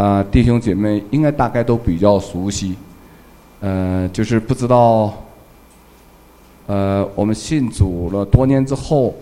弟兄姐妹应该大概都比较熟悉，就是不知道，我们信主了多年之后，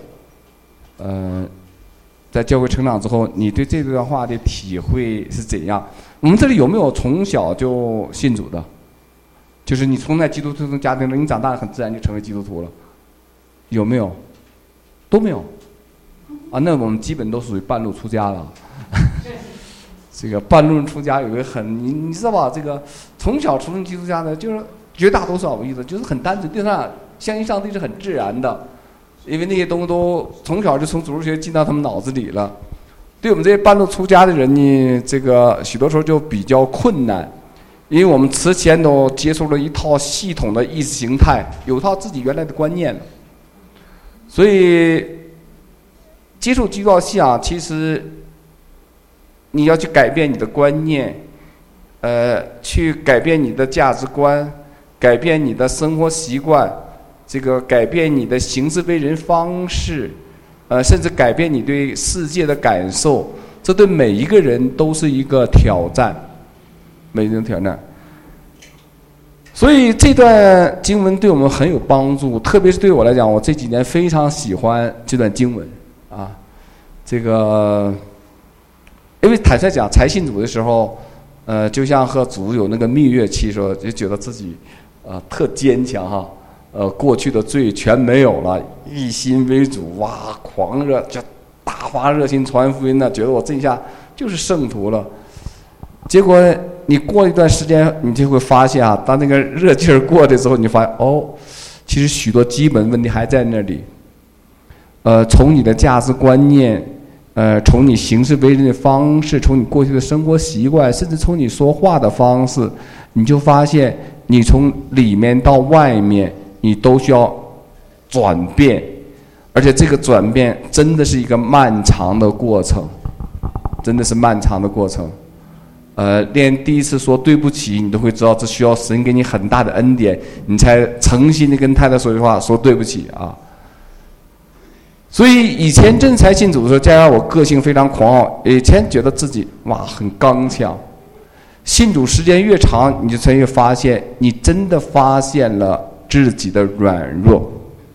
在教会成长之后，你对这段话的体会是怎样？我们这里有没有从小就信主的？就是你从在基督徒家庭中，你长大很自然就成为基督徒了，有没有？都没有。那我们基本都属于半路出家了。这个半路出家有一个你知道吧？这个从小出生基督家的，就是绝大多数我意思就是很单纯，对上相信上帝是很自然的。因为那些东西都从小就从主日学进到他们脑子里了，对我们这些半路出家的人呢，这个许多时候就比较困难，因为我们之前都接受了一套系统的意识形态，有套自己原来的观念了，所以接受基督教信仰，其实你要去改变你的观念，去改变你的价值观，改变你的生活习惯。这个改变你的行事为人方式，甚至改变你对世界的感受，这对每一个人都是一个挑战，每一个人挑战。所以这段经文对我们很有帮助，特别是对我来讲，我这几年非常喜欢这段经文啊。这个，因为坦率讲，才信主的时候，就像和主有那个蜜月期的时候，就觉得自己特坚强哈。过去的罪全没有了，一心为主，哇，狂热，就大发热心传福音呢，觉得我这一下就是圣徒了。结果你过一段时间，你就会发现当那个热劲儿过的时候，你发现其实许多基本问题还在那里。从你的价值观念，从你行事为人的方式，从你过去的生活习惯，甚至从你说话的方式，你就发现你从里面到外面。你都需要转变，而且这个转变真的是一个漫长的过程，真的是漫长的过程。连第一次说对不起，你都会知道这需要神给你很大的恩典，你才诚心的跟太太说句话，说对不起啊。所以以前真才信主的时候，加上我个性非常狂傲，以前觉得自己很刚强。信主时间越长，你就才会发现，你真的发现了自己的软弱。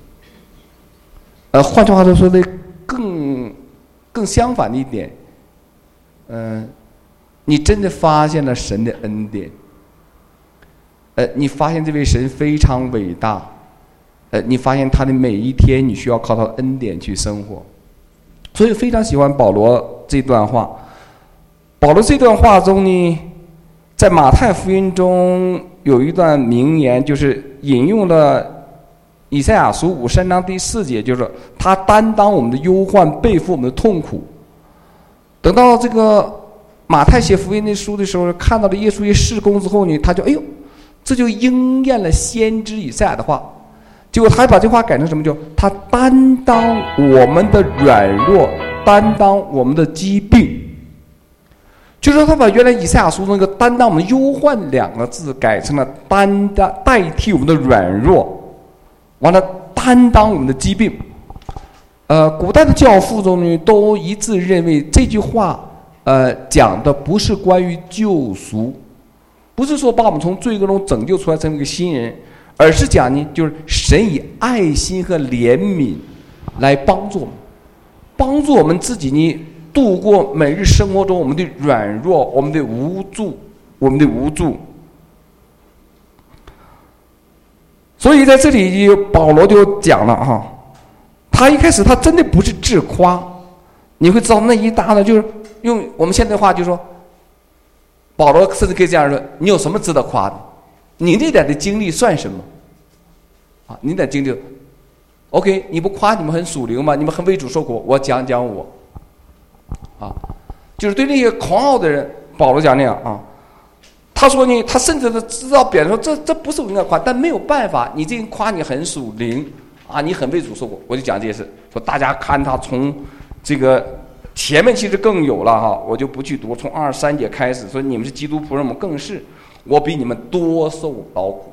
换句话说的更相反的一点，你真的发现了神的恩典。你发现这位神非常伟大。你发现他的每一天，你需要靠他的恩典去生活。所以非常喜欢保罗这段话。保罗这段话中呢，在马太福音中有一段名言，就是引用了以赛亚书53章第4节，就是他担当我们的忧患，背负我们的痛苦。等到这个马太写福音的书的时候，看到了耶稣一事工之后呢，他就这就应验了先知以赛亚的话。结果他还把这话改成什么？就他担当我们的软弱，担当我们的疾病。就是说他把原来以赛亚书中那个担当我们忧患2个字改成了代替我们的软弱，完了担当我们的疾病。古代的教父中呢都一致认为这句话讲的不是关于救赎，不是说把我们从罪恶中拯救出来成为一个新人，而是讲呢就是神以爱心和怜悯来帮助我们自己呢度过每日生活中我们的软弱，我们的无助。所以在这里保罗就讲了他一开始他真的不是自夸，你会知道那一大呢，就是用我们现在的话就说，保罗甚至可以这样说，你有什么值得夸的？你那点的经历算什么你那点经历 OK， 你不夸你们很属灵吗？你们很为主受苦，我讲讲我就是对那些狂傲的人，保罗讲那样他说呢，他甚至都知道别人说这不是我应该夸，但没有办法，你这夸你很属灵你很为主受苦，我就讲这些事。说大家看他从这个前面其实更有了我就不去读，从23节开始说你们是基督仆人，我们更是，我比你们多受劳苦。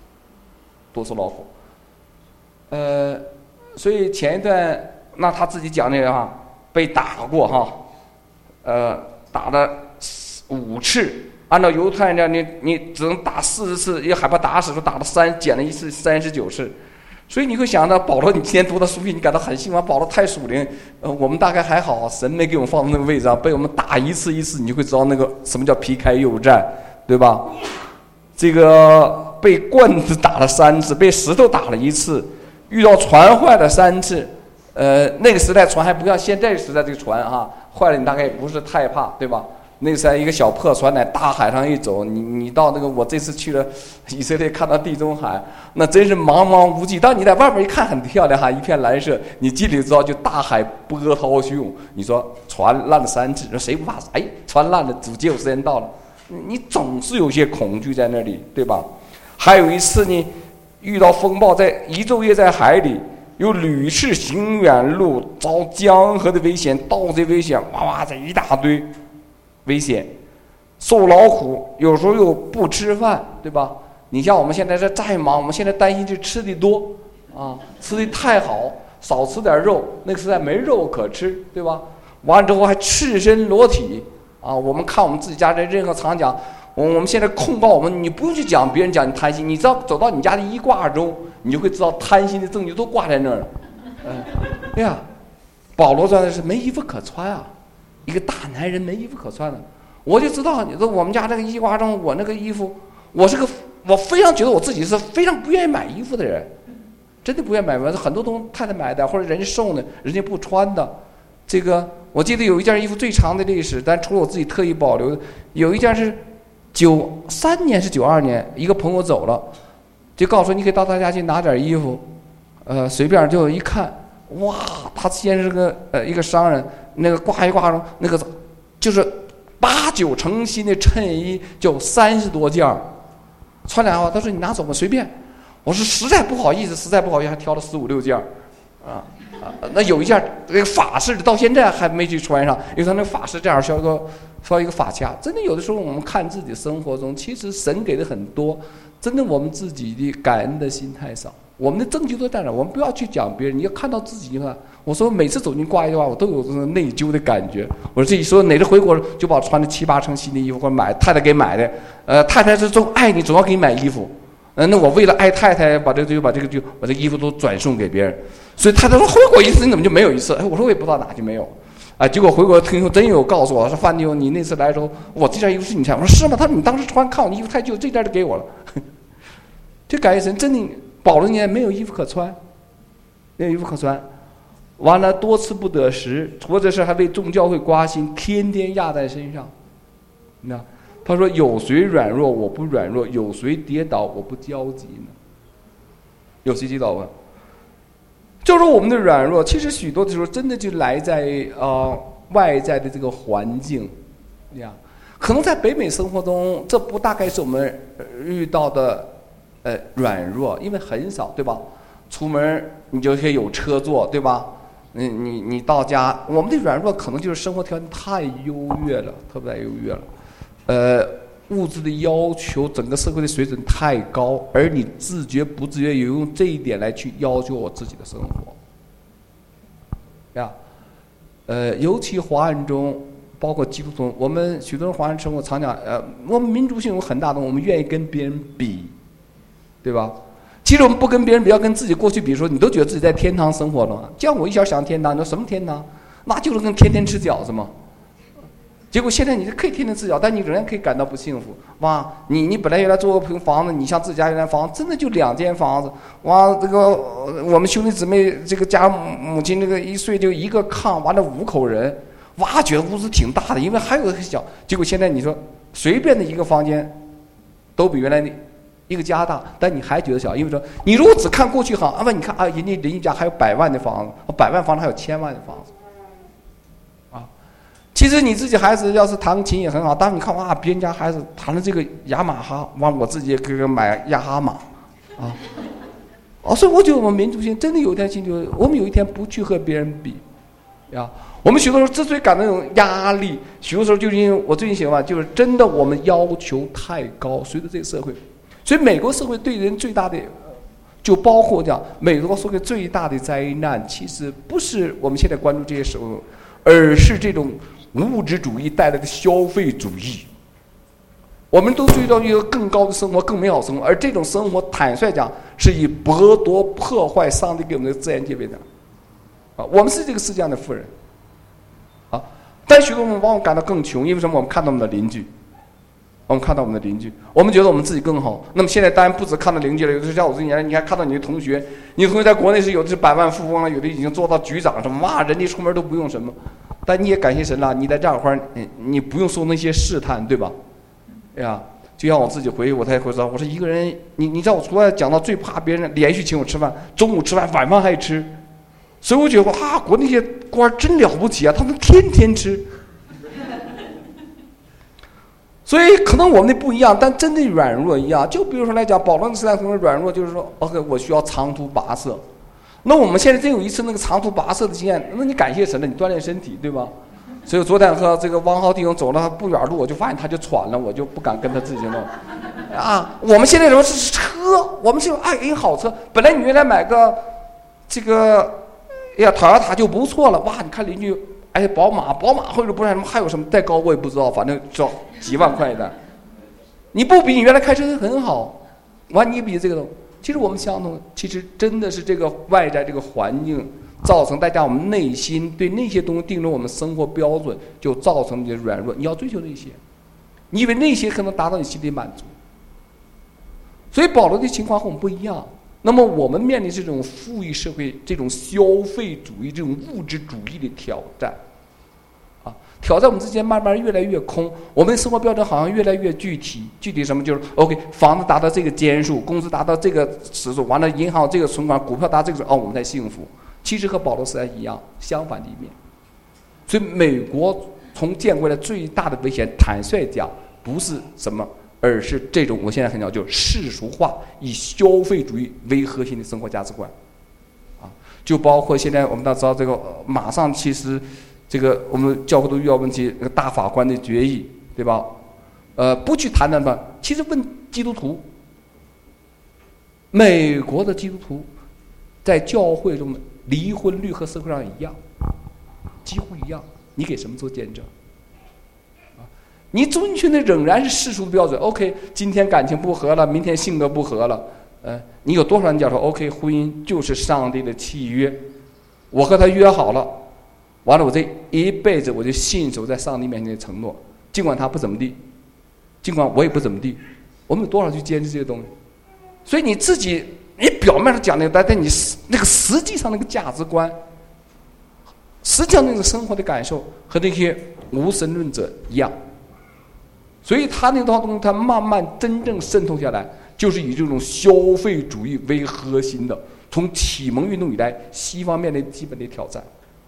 所以前一段那他自己讲那个被打过打的 5次，按照犹太人你只能打40次，也害怕打死，说打了减了1次39次。所以你会想到保罗，你今天读的书信，你感到很兴奋。保罗太属灵，我们大概还好，神没给我们放在那个位置上，被我们打一次，你就会知道那个什么叫皮开肉绽，对吧？这个被棍子打了3次，被石头打了1次，遇到船坏了3次。那个时代船还不像现在时代这个船坏了你大概也不是太怕，对吧？那个时代一个小破船在大海上一走，你到那个我这次去了以色列，看到地中海，那真是茫茫无际。当你在外面一看很漂亮一片蓝色，你进去之后就大海波涛汹。你说船烂了3次，谁不怕？船烂了，主救时间到了，你总是有些恐惧在那里，对吧？还有一次呢，遇到风暴，在1昼夜在海里。又屡次行远路，遭江河的危险、盗贼危险，这一大堆危险，受劳苦，有时候又不吃饭，对吧？你像我们现在再忙，我们现在担心就吃的多吃的太好，少吃点肉，那个时代没肉可吃，对吧？完了之后还赤身裸体我们看我们自己家人任何常讲，我们现在控告我们，你不用去讲别人讲你贪心，你知道走到你家的衣挂中，你就会知道贪心的证据都挂在那儿了。对呀，保罗说的是没衣服可穿一个大男人没衣服可穿了。我就知道，你说我们家这个衣挂中，我那个衣服，我非常觉得我自己是非常不愿意买衣服的人，真的不愿意买，很多东太太买的，或者人家送的，人家不穿的。这个我记得有一件衣服最长的历史，但除了我自己特意保留的，有一件是93年是92年，一个朋友走了，就告诉说你可以到他家去拿点衣服，随便就一看，他先是一个商人，那个挂一挂中那个就是8、9成新的衬衣就30多件，穿2话，他说你拿走吧，随便。我说实在不好意思，还挑了15、16件那有一件那个法式的到现在还没去穿上，因为他那个法式这样需要一个发卡。真的有的时候我们看自己生活中，其实神给的很多，真的我们自己的感恩的心太少。我们的证据都在哪？我们不要去讲别人，你要看到自己。我说每次走进挂一句话，我都有这种内疚的感觉。我自己说哪次回国就把我穿的7、8成新的衣服或者买太太给买的，太太是总爱你，总要给你买衣服。那我为了爱太太，把这个衣服都转送给别人。所以太太说回国一次你怎么就没有一次？我说我也不知道哪就没有。结果回国听说真有告诉我说范弟兄，你那次来的时候，我这件衣服是你穿。我说是吗？他说你当时看我的衣服太旧，这件就给我了。这感谢神，真的保罗年没有衣服可穿，完了多次不得食，或者是还为众教会刮心，天天压在身上。他说有谁软弱我不软弱，有谁跌倒我不焦急呢？有谁跌倒吗？就是我们的软弱，其实许多的时候真的就来在外在的这个环境可能在北美生活中，这不大概是我们遇到的软弱，因为很少，对吧？出门你就可以有车坐，对吧？你到家，我们的软弱可能就是生活条件太优越了，特别优越了。物质的要求，整个社会的水准太高，而你自觉不自觉也用这一点来去要求我自己的生活尤其华人中，包括基督徒，我们许多人华人生活常讲，我们民族性有很大的，我们愿意跟别人比，对吧？其实我们不跟别人比，要跟自己过去比，说你都觉得自己在天堂生活了吗？叫我一下想天堂，你说什么天堂？那就是跟天天吃饺子嘛。结果现在你可以天天吃饺，但你仍然可以感到不幸福。你本来原来做个平房子，你像自己家原来房子真的就2间房子，这个我们兄弟姊妹这个家母亲这个一睡就一个炕，完了5口人，觉得屋子挺大的，因为还有一个小。结果现在你说随便的一个房间，都比原来一个家大，但你还觉得小，因为说你如果只看过去你看人家家还有100万的房子，100万房子还有1000万的房子。其实你自己孩子要是弹琴也很好，当你看别人家孩子弹了这个雅马哈，我自己也可以买雅哈马所以我觉得我们民族性真的有一天我们有一天不去和别人比我们许多时候之所以感到那种压力，许多时候就是因为我最近写完，就是真的我们要求太高，随着这个社会。所以美国社会对人最大的，就包括讲美国社会最大的灾难，其实不是我们现在关注这些事物，而是这种物质主义带来的消费主义。 我们都追求一个更高的生活，更美好的生活，而这种生活，坦率讲，是以剥夺、破坏上帝给我们的自然界为的。我们是这个世界上的富人，但许多我们往往感到更穷，因为什么？我们看到我们的邻居，我们觉得我们自己更好。那么现在当然不止看到邻居了，有的是像我这年，你还看到你的同学，你的同学在国内是有的是百万富翁了，有的已经做到局长什么，哇，人家出门都不用什么。但你也感谢神了，你在这块你不用受那些试探，对吧？哎呀，就像我自己回忆，我才会知道，我说一个人，你知道我除了讲到最怕别人连续请我吃饭，中午吃饭，晚饭还吃。所以我觉得国内那些官真了不起啊，他们天天吃。所以可能我们的不一样，但真的软弱一样。就比如说来讲，保罗的时代可能软弱，就是说 ，OK， 我需要长途跋涉。那我们现在真有一次那个长途跋涉的经验，那你感谢神了，你锻炼身体，对吧？所以昨天和这个汪浩弟兄走了不远路，我就发现他就喘了，我就不敢跟他自己弄。我们现在什么是车？我们是好车。本来你原来买个这个。Toyota 就不错了，哇！你看邻居，宝马或者不是什么，还有什么再高我也不知道，反正就几万块的。你不比你原来开车很好，完你比这个，其实我们相同，其实真的是这个外在这个环境造成大家我们内心对那些东西定了我们生活标准，就造成你的软弱。你要追求那些，你以为那些可能达到你心里满足。所以保罗的情况和我们不一样。那么我们面临这种富裕社会、这种消费主义、这种物质主义的挑战，挑战我们之间慢慢越来越空，我们的生活标准好像越来越具体。具体什么？就是 OK， 房子达到这个间数，工资达到这个尺数，完了银行这个存款、股票达到这个我们才幸福。其实和保罗时代一样，相反的一面。所以美国从建国来最大的危险，坦率讲，不是什么。而是这种我现在很讲，就是世俗化，以消费主义为核心的生活价值观，就包括现在我们都知道这个，马上其实这个我们教会都遇到问题，那个大法官的决议，对吧？不去谈谈吧，其实问基督徒，美国的基督徒在教会中离婚率和社会上一样，几乎一样，你给什么做见证？你遵循的仍然是世俗的标准。OK， 今天感情不和了，明天性格不和了，你有多少人讲说 OK， 婚姻就是上帝的契约，我和他约好了，完了我这一辈子我就信守在上帝面前的承诺，尽管他不怎么地，尽管我也不怎么地，我们有多少去坚持这些东西？所以你自己，你表面上讲那个，但你那个实际上那个价值观，实际上那个生活的感受和那些无神论者一样。所以他那套东西，他慢慢真正渗透下来，就是以这种消费主义为核心的。从启蒙运动以来，西方面临基本的挑战，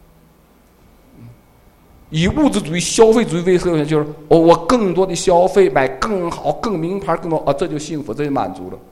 以物质主义、消费主义为核心，就是我更多的消费，买更好、更名牌、更多这就幸福，这就满足了。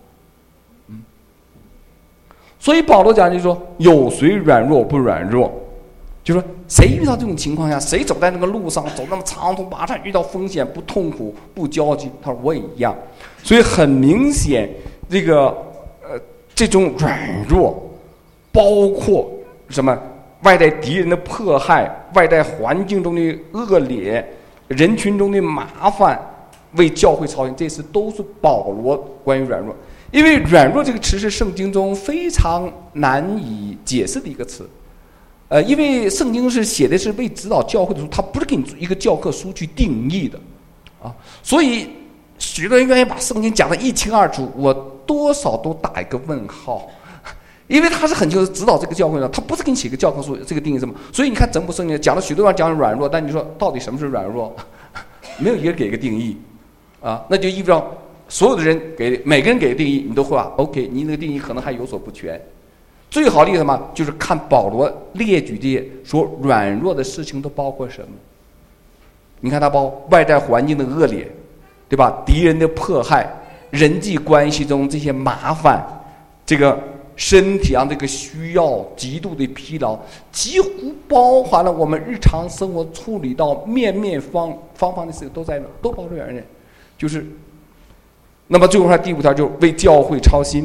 所以保罗讲就是说，有谁软弱不软弱？就说谁遇到这种情况下，谁走在那个路上，走那么长途跋涉，遇到风险不痛苦不焦急？他说我也一样。所以很明显，这个这种软弱，包括什么外在敌人的迫害，外在环境中的恶劣，人群中的麻烦，为教会操心，这些都是保罗关于软弱。因为软弱这个词是圣经中非常难以解释的一个词。因为圣经是写的是为指导教会的书，它不是给你一个教科书去定义的，所以许多人愿意把圣经讲得一清二楚，我多少都打一个问号，因为他是很清楚指导这个教会的，他不是给你写个教科书，这个定义什么？所以你看整部圣经讲了许多人讲软弱，但你说到底什么是软弱，没有一个给一个定义，那就意味着所有的人每个人给的定义，你都会把 OK， 你那个定义可能还有所不全。最好的例子嘛，就是看保罗列举这些说软弱的事情都包括什么。你看他包括外在环境的恶劣，对吧？敌人的迫害，人际关系中这些麻烦，这个身体上这个需要，极度的疲劳，几乎包含了我们日常生活处理到面面方方的事情都在那，都包括软弱。就是，那么最后他第5条就为教会操心。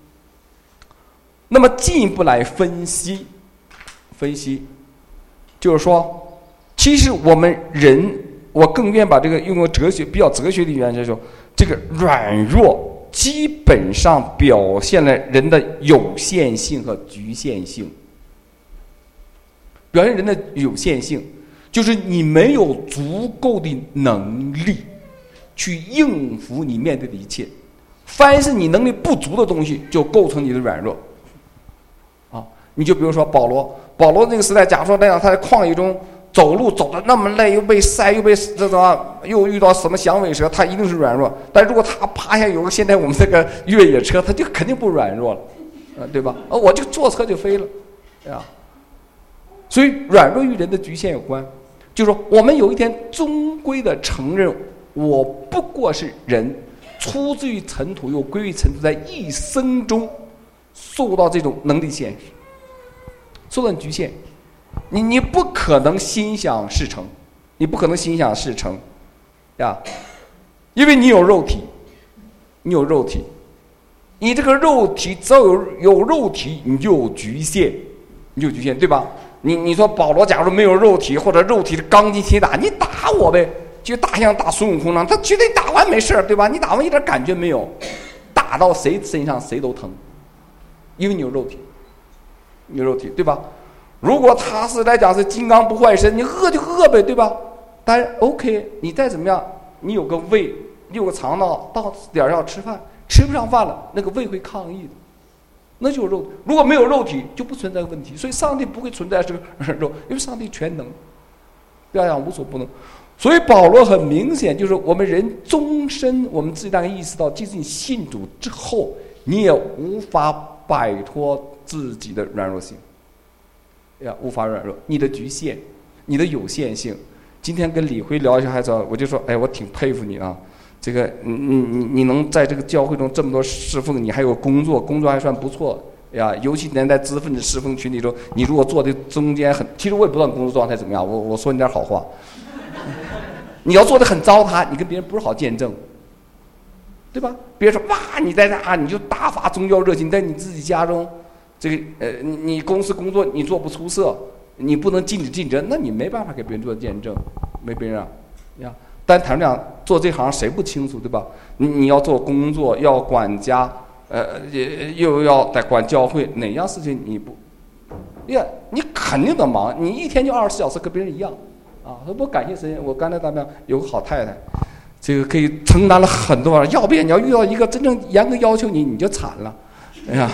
那么进一步来分析，就是说，其实我们人我更愿意把这个用个比较哲学的语言来说，这个软弱基本上表现了人的有限性和局限性。表现人的有限性，就是你没有足够的能力去应付你面对的一切。凡是你能力不足的东西，就构成你的软弱。啊，你就比如说保罗那个时代，假如说那样，他在旷野中走路走得那么累，又被晒，又被又遇到什么响尾蛇，他一定是软弱。但如果他趴下有个现在我们这个越野车，他就肯定不软弱了，对吧？我就坐车就飞了，对吧？所以软弱与人的局限有关，就是说我们有一天终归的承认，我不过是人，出自于尘土，又归于尘土，在一生中受到这种能力限制，受到局限。你不可能心想事成，你不可能心想事成，呀，因为你有肉体，你这个肉体只要有肉体，你就有局限，对吧？你说保罗假如没有肉体，或者肉体的钢筋铁打，你打我呗，就大象打孙悟空呢，他绝对打完没事，对吧？你打完一点感觉没有，打到谁身上谁都疼，因为你有肉体，对吧？如果他是来讲是金刚不坏身，你饿就饿呗，对吧？当然 OK， 你再怎么样，你有个胃，你有个肠道，到点儿要吃饭，吃不上饭了，那个胃会抗议的。那就是肉体，如果没有肉体，就不存在问题。所以上帝不会存在这个肉，因为上帝全能，不要讲无所不能。所以保罗很明显就是我们人终身，我们自己大概意识到，即使你信主之后，你也无法摆脱自己的软弱性，无法软弱，你的局限，你的有限性。今天跟李辉聊一下孩子，我就说，我挺佩服你啊。这个你能在这个教会中这么多侍奉，你还有工作还算不错呀。尤其在资分的侍奉群体中，你如果做的中间其实我也不知道你工作状态怎么样，我说你点好话。你要做的很糟蹋，你跟别人不是好见证，对吧？别人说哇，你在那你就大发宗教热情，在你自己家中，这个你公司工作你做不出色，你不能尽职尽责，那你没办法给别人做见证，没别人呀。但坦率讲，做这行谁不清楚，对吧？你要做工作，要管家，又要在管教会，哪样事情你不，你肯定的忙，你一天就24小时，跟别人一样，啊！我感谢神，我刚才咱们有个好太太，这个可以承担了很多，要不然你要遇到一个真正严格要求你就惨了，哎呀。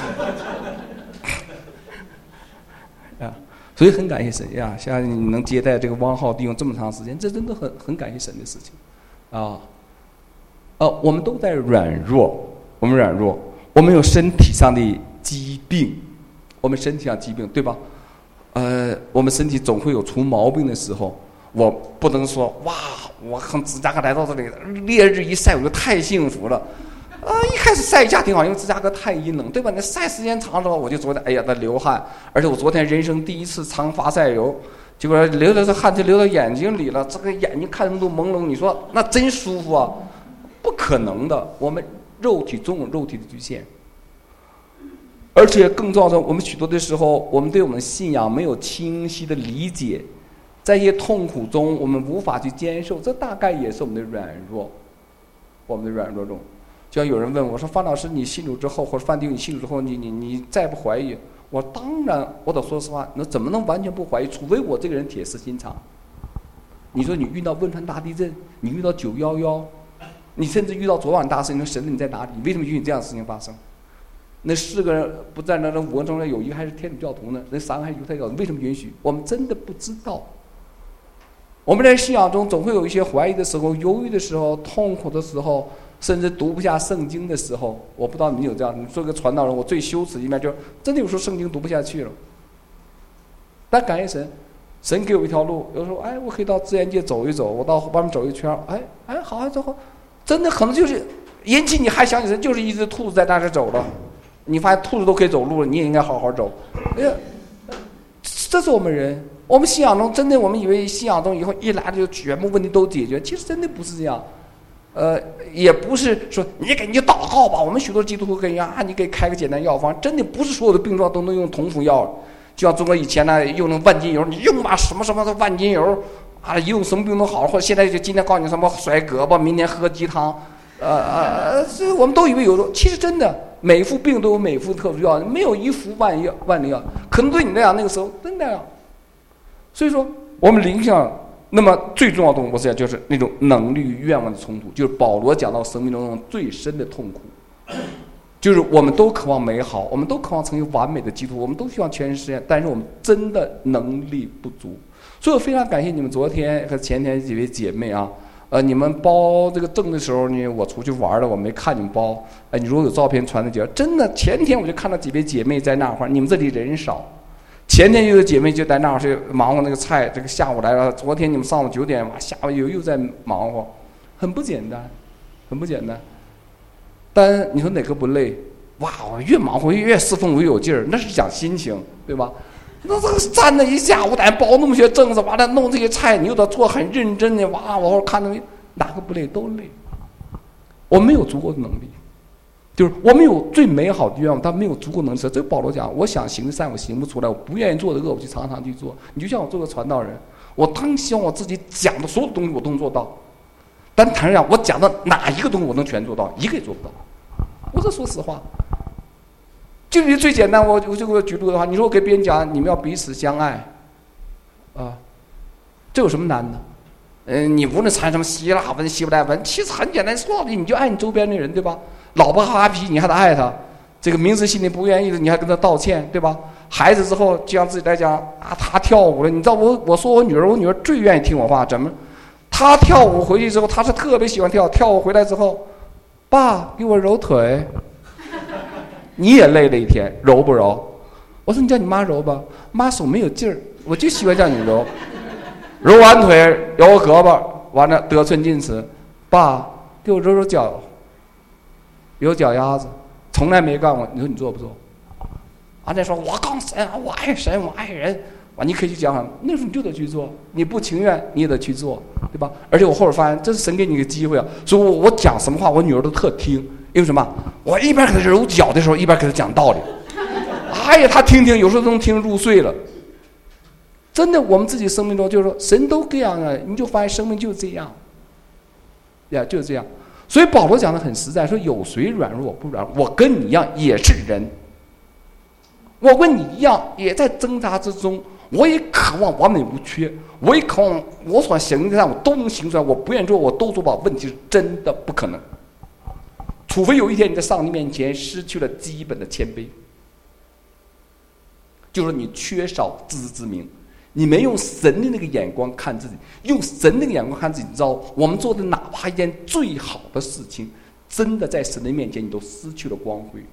所以很感谢神呀！像你能接待这个汪浩弟兄这么长时间，这真的很感谢神的事情，啊！我们都在软弱，我们有身体上的疾病，对吧？我们身体总会有出毛病的时候，我不能说哇，我很芝加哥来到这里，烈日一晒我就太幸福了。一开始晒一下挺好，因为芝加哥太阴冷，对吧？你晒时间长之后，我就昨天在流汗，而且我昨天人生第一次长发晒油，结果流的这汗就流到眼睛里了，这个眼睛看着都朦胧，你说那真舒服啊？不可能的，我们肉体总有肉体的局限，而且更重要的，我们许多的时候，我们对我们信仰没有清晰的理解，在一些痛苦中，我们无法去接受，这大概也是我们的软弱，中。就像有人问我说：“范老师，你信主之后，或者范弟兄你信主之后，你再不怀疑？”我当然，我得说实话，那怎么能完全不怀疑？除非我这个人铁石心肠。你说你遇到汶川大地震，你遇到911，你甚至遇到昨晚大事情，神你在哪里？为什么允许这样的事情发生？那4个人不在那5个中有一个还是天主教徒呢，那3个还是犹太教徒，为什么允许？我们真的不知道。我们在信仰中总会有一些怀疑的时候、犹豫的时候、痛苦的时候。甚至读不下圣经的时候，我不知道你有这样。你做个传道人，我最羞耻一面就是真的有时候圣经读不下去了。但感谢神，神给我一条路。有时候，我可以到自然界走一走，我到外面走一圈，好之后，真的可能就是引起你还想起神，就是一只兔子在那儿走了。你发现兔子都可以走路了，你也应该好好走。这是我们人，我们信仰中真的，我们以为信仰中以后一来就全部问题都解决，其实真的不是这样。也不是说你就祷告吧，我们许多基督徒可以你给开个简单药方，真的不是所有的病状都能用同服药，就像中国以前呢用那万金油，你用吧什么什么的万金油， 啊，一动什么病都好了，或者现在就今天告诉你什么甩胳膊，明天喝鸡汤，这我们都以为有用，其实真的每副病都有每副特殊药，没有一副万灵药，可能对你来讲那个时候真的呀。所以说我们灵性，那么最重要的东西，我讲就是那种能力与愿望的冲突，就是保罗讲到生命中最深的痛苦。就是我们都渴望美好，我们都渴望成为完美的基督徒，我们都希望全身实现，但是我们真的能力不足。所以我非常感谢你们昨天和前天几位姐妹啊，你们包这个证的时候呢，我出去玩了，我没看你们包。你如果有照片传的姐，真的前天我就看到几位姐妹在那块儿，你们这里人少。前天又有姐妹就在那儿去忙活那个菜，这个下午来了。昨天你们上午9点，下午又在忙活，很不简单，很不简单。但你说哪个不累？哇，我越忙活越侍奉越有劲儿，那是讲心情，对吧？那这个站了一下午，得包那么些正子，完了弄这些菜，你又得做很认真的，哇，我看到哪个不累都累。我没有足够的能力，就是我们有最美好的愿望，但没有足够能力。这保罗讲，我想行的善我行不出来，我不愿意做的恶我就常常去做。你就像我做个传道人，我当希望我自己讲的所有东西我都能做到，但坦然讲，我讲的哪一个东西我能全做到，一个也做不到。我这说实话，就最简单，我就给我举例的话，你说我给别人讲你们要彼此相爱，这有什么难的？你无论谈什么希腊文、希伯来文，其实很简单，说到底你就爱你周边的人，对吧？老婆发脾气你还得爱他，这个明知心里不愿意的你还跟他道歉，对吧？孩子之后就像自己来讲啊，他跳舞了，你知道我说我女儿最愿意听我话，怎么？她跳舞回去之后，她是特别喜欢跳舞回来之后。爸，给我揉腿。你也累了一天，揉不揉？我说你叫你妈揉吧，妈手没有劲儿，我就喜欢叫你揉。揉完腿，摇我胳膊，完了得寸进尺。爸，给我揉揉脚，有脚丫子，从来没干过。你说你做不做？再说我刚神，我爱神，我爱人。你可以去讲，那时候你就得去做，你不情愿你也得去做，对吧？而且我后来发现，这是神给你一个机会啊！所以我讲什么话，我女儿都特听，因为什么？我一边给她揉脚的时候，一边给她讲道理。哎呀，她听，有时候都能听入睡了。真的，我们自己生命中就是说，神都这样啊，你就发现生命就是这样，呀，就是这样。所以保罗讲的很实在，说有谁软弱不软弱？我跟你一样也是人，我跟你一样也在挣扎之中。我也渴望完美无缺，我也渴望我所行的上我都能行出来。我不愿意做，我都做不好。问题是真的不可能，除非有一天你在上帝面前失去了基本的谦卑，就是你缺少自知之明，你没用神的那个眼光看自己，用神那个眼光看自己。你知道，我们做的哪怕一件最好的事情，真的在神的面前你都失去了光辉，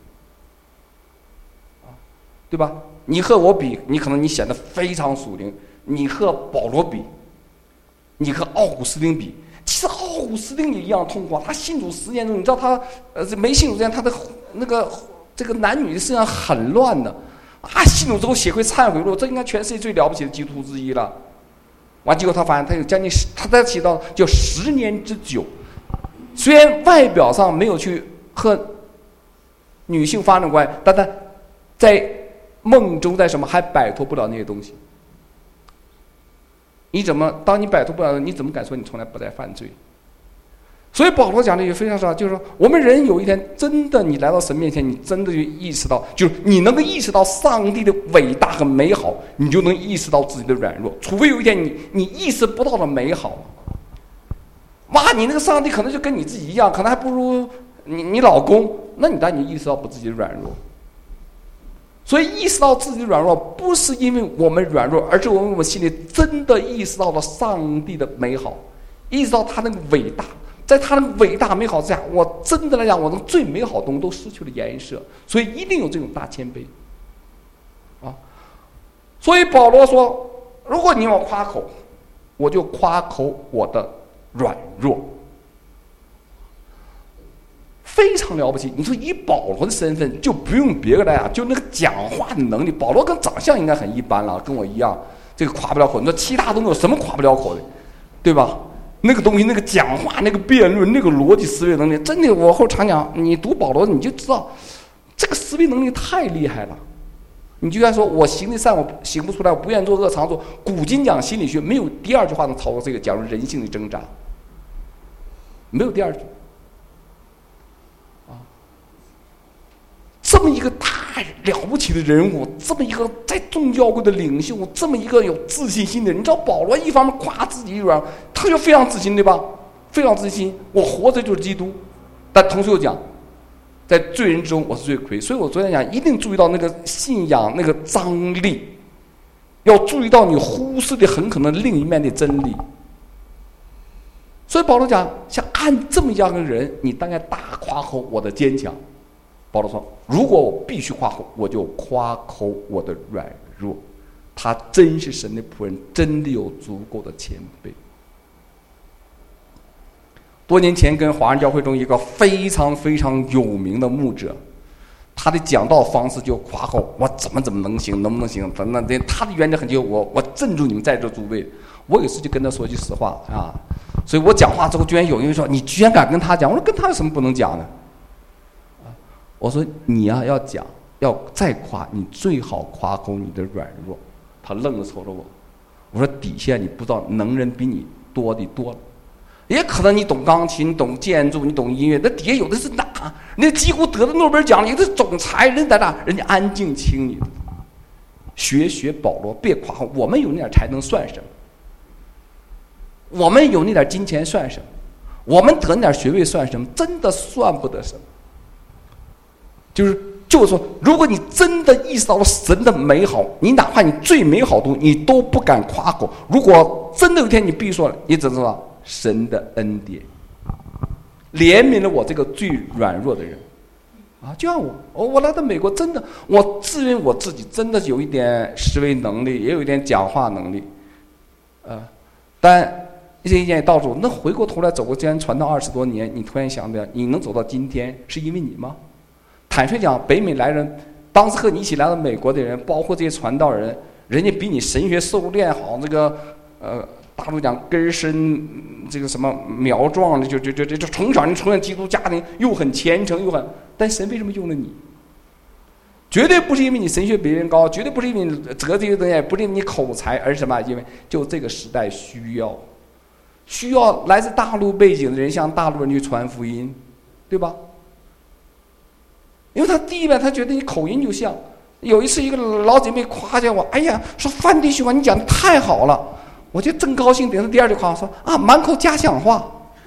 对吧？你和我比，你可能你显得非常属灵；你和保罗比，你和奥古斯丁比，其实奥古斯丁也一样痛苦啊。他信主10年中，你知道他没信主之前，他的这个男女的思想很乱的啊。信主之后写回忏悔录，这应该全世界最了不起的基督徒之一了。结果他发现他有将近他在写到叫10年之久，虽然外表上没有去和女性发生关系，但他在梦中在什么还摆脱不了那些东西。当你摆脱不了，你怎么敢说你从来不在犯罪？所以保罗讲的也非常重要，就是说我们人有一天真的你来到神面前，你真的就意识到，就是你能够意识到上帝的伟大和美好，你就能意识到自己的软弱。除非有一天你意识不到的美好，你那个上帝可能就跟你自己一样，可能还不如你老公，那你当然你意识到不自己的软弱。所以意识到自己的软弱，不是因为我们软弱，而是我们心里真的意识到了上帝的美好，意识到他那个伟大。在他的伟大美好之下，我真的来讲，我的最美好的东西都失去了颜色。所以一定有这种大谦卑所以保罗说，如果你要夸口，我就夸口我的软弱，非常了不起。你说以保罗的身份，就不用别个来讲，就那个讲话的能力，保罗跟长相应该很一般了，跟我一样，这个夸不了口。你说其他东西有什么夸不了口的，对吧？那个东西，那个讲话，那个辩论，那个逻辑思维能力，真的，我后常讲，你读保罗你就知道，这个思维能力太厉害了， 你就算说我行得善，我行不出来，我不愿做恶，常做。古今讲心理学，没有第二句话能超过这个讲人性的挣扎，没有第二句。这么一个太了不起的人物，这么一个在众教会的领袖，这么一个有自信心的人，你知道保罗一方面夸自己软，他就非常自信，对吧？非常自信，我活着就是基督，但同时又讲，在罪人之中我是罪魁，所以我昨天讲一定注意到那个信仰那个张力，要注意到你忽视的很可能另一面的真理。所以保罗讲，像按这么样的人，你当该大夸口我的坚强。保罗说，如果我必须夸口，我就夸口我的软弱。他真是神的仆人，真的有足够的谦卑。多年前跟华人教会中一个非常非常有名的牧者，他的讲道方式就夸口我怎么能行，能不能行，等等。他的原则很就我镇住你们在这诸位。我有时就跟他说句实话啊，所以我讲话之后，居然有人说你居然敢跟他讲，我说跟他有什么不能讲的？我说你呀、要讲要再夸，你最好夸口你的软弱。他愣着瞅着我，我说底下你不知道能人比你多的多了，也可能你懂钢琴，你懂建筑，你懂音乐，那底下有的是哪？那几乎得了诺贝尔奖，有的是总裁，人在那，人家安静听你的。学保罗，别夸口，我们有那点才能算什么？我们有那点金钱算什么？我们得那点学位算什么？真的算不得什么。就是说，如果你真的意识到了神的美好，你哪怕你最美好的东西，你都不敢夸口。如果真的有一天你必须说了，你只知道神的恩典，怜悯了我这个最软弱的人，啊，就像我来到美国，真的，我自认我自己真的有一点思维能力，也有一点讲话能力，但一件也到处，那回过头来走过这样传道20多年，你突然想的，你能走到今天，是因为你吗？坦率讲，北美来人，当时和你一起来到美国的人，包括这些传道人，人家比你神学受练好，这个大陆讲根深，这个什么苗壮的，就从小你出现基督家庭，又很虔诚，又很，但神为什么用了你？绝对不是因为你神学比人高，绝对不是因为你哲这些东西，不是因为你口才，而是什么？因为就这个时代需要来自大陆背景的人向大陆人去传福音，对吧？因为他第一遍他觉得你口音就像。有一次一个老姐妹夸奖我，哎呀，说范弟兄啊，你讲的太好了，我就真高兴。等到第二句话说啊，满口家乡话，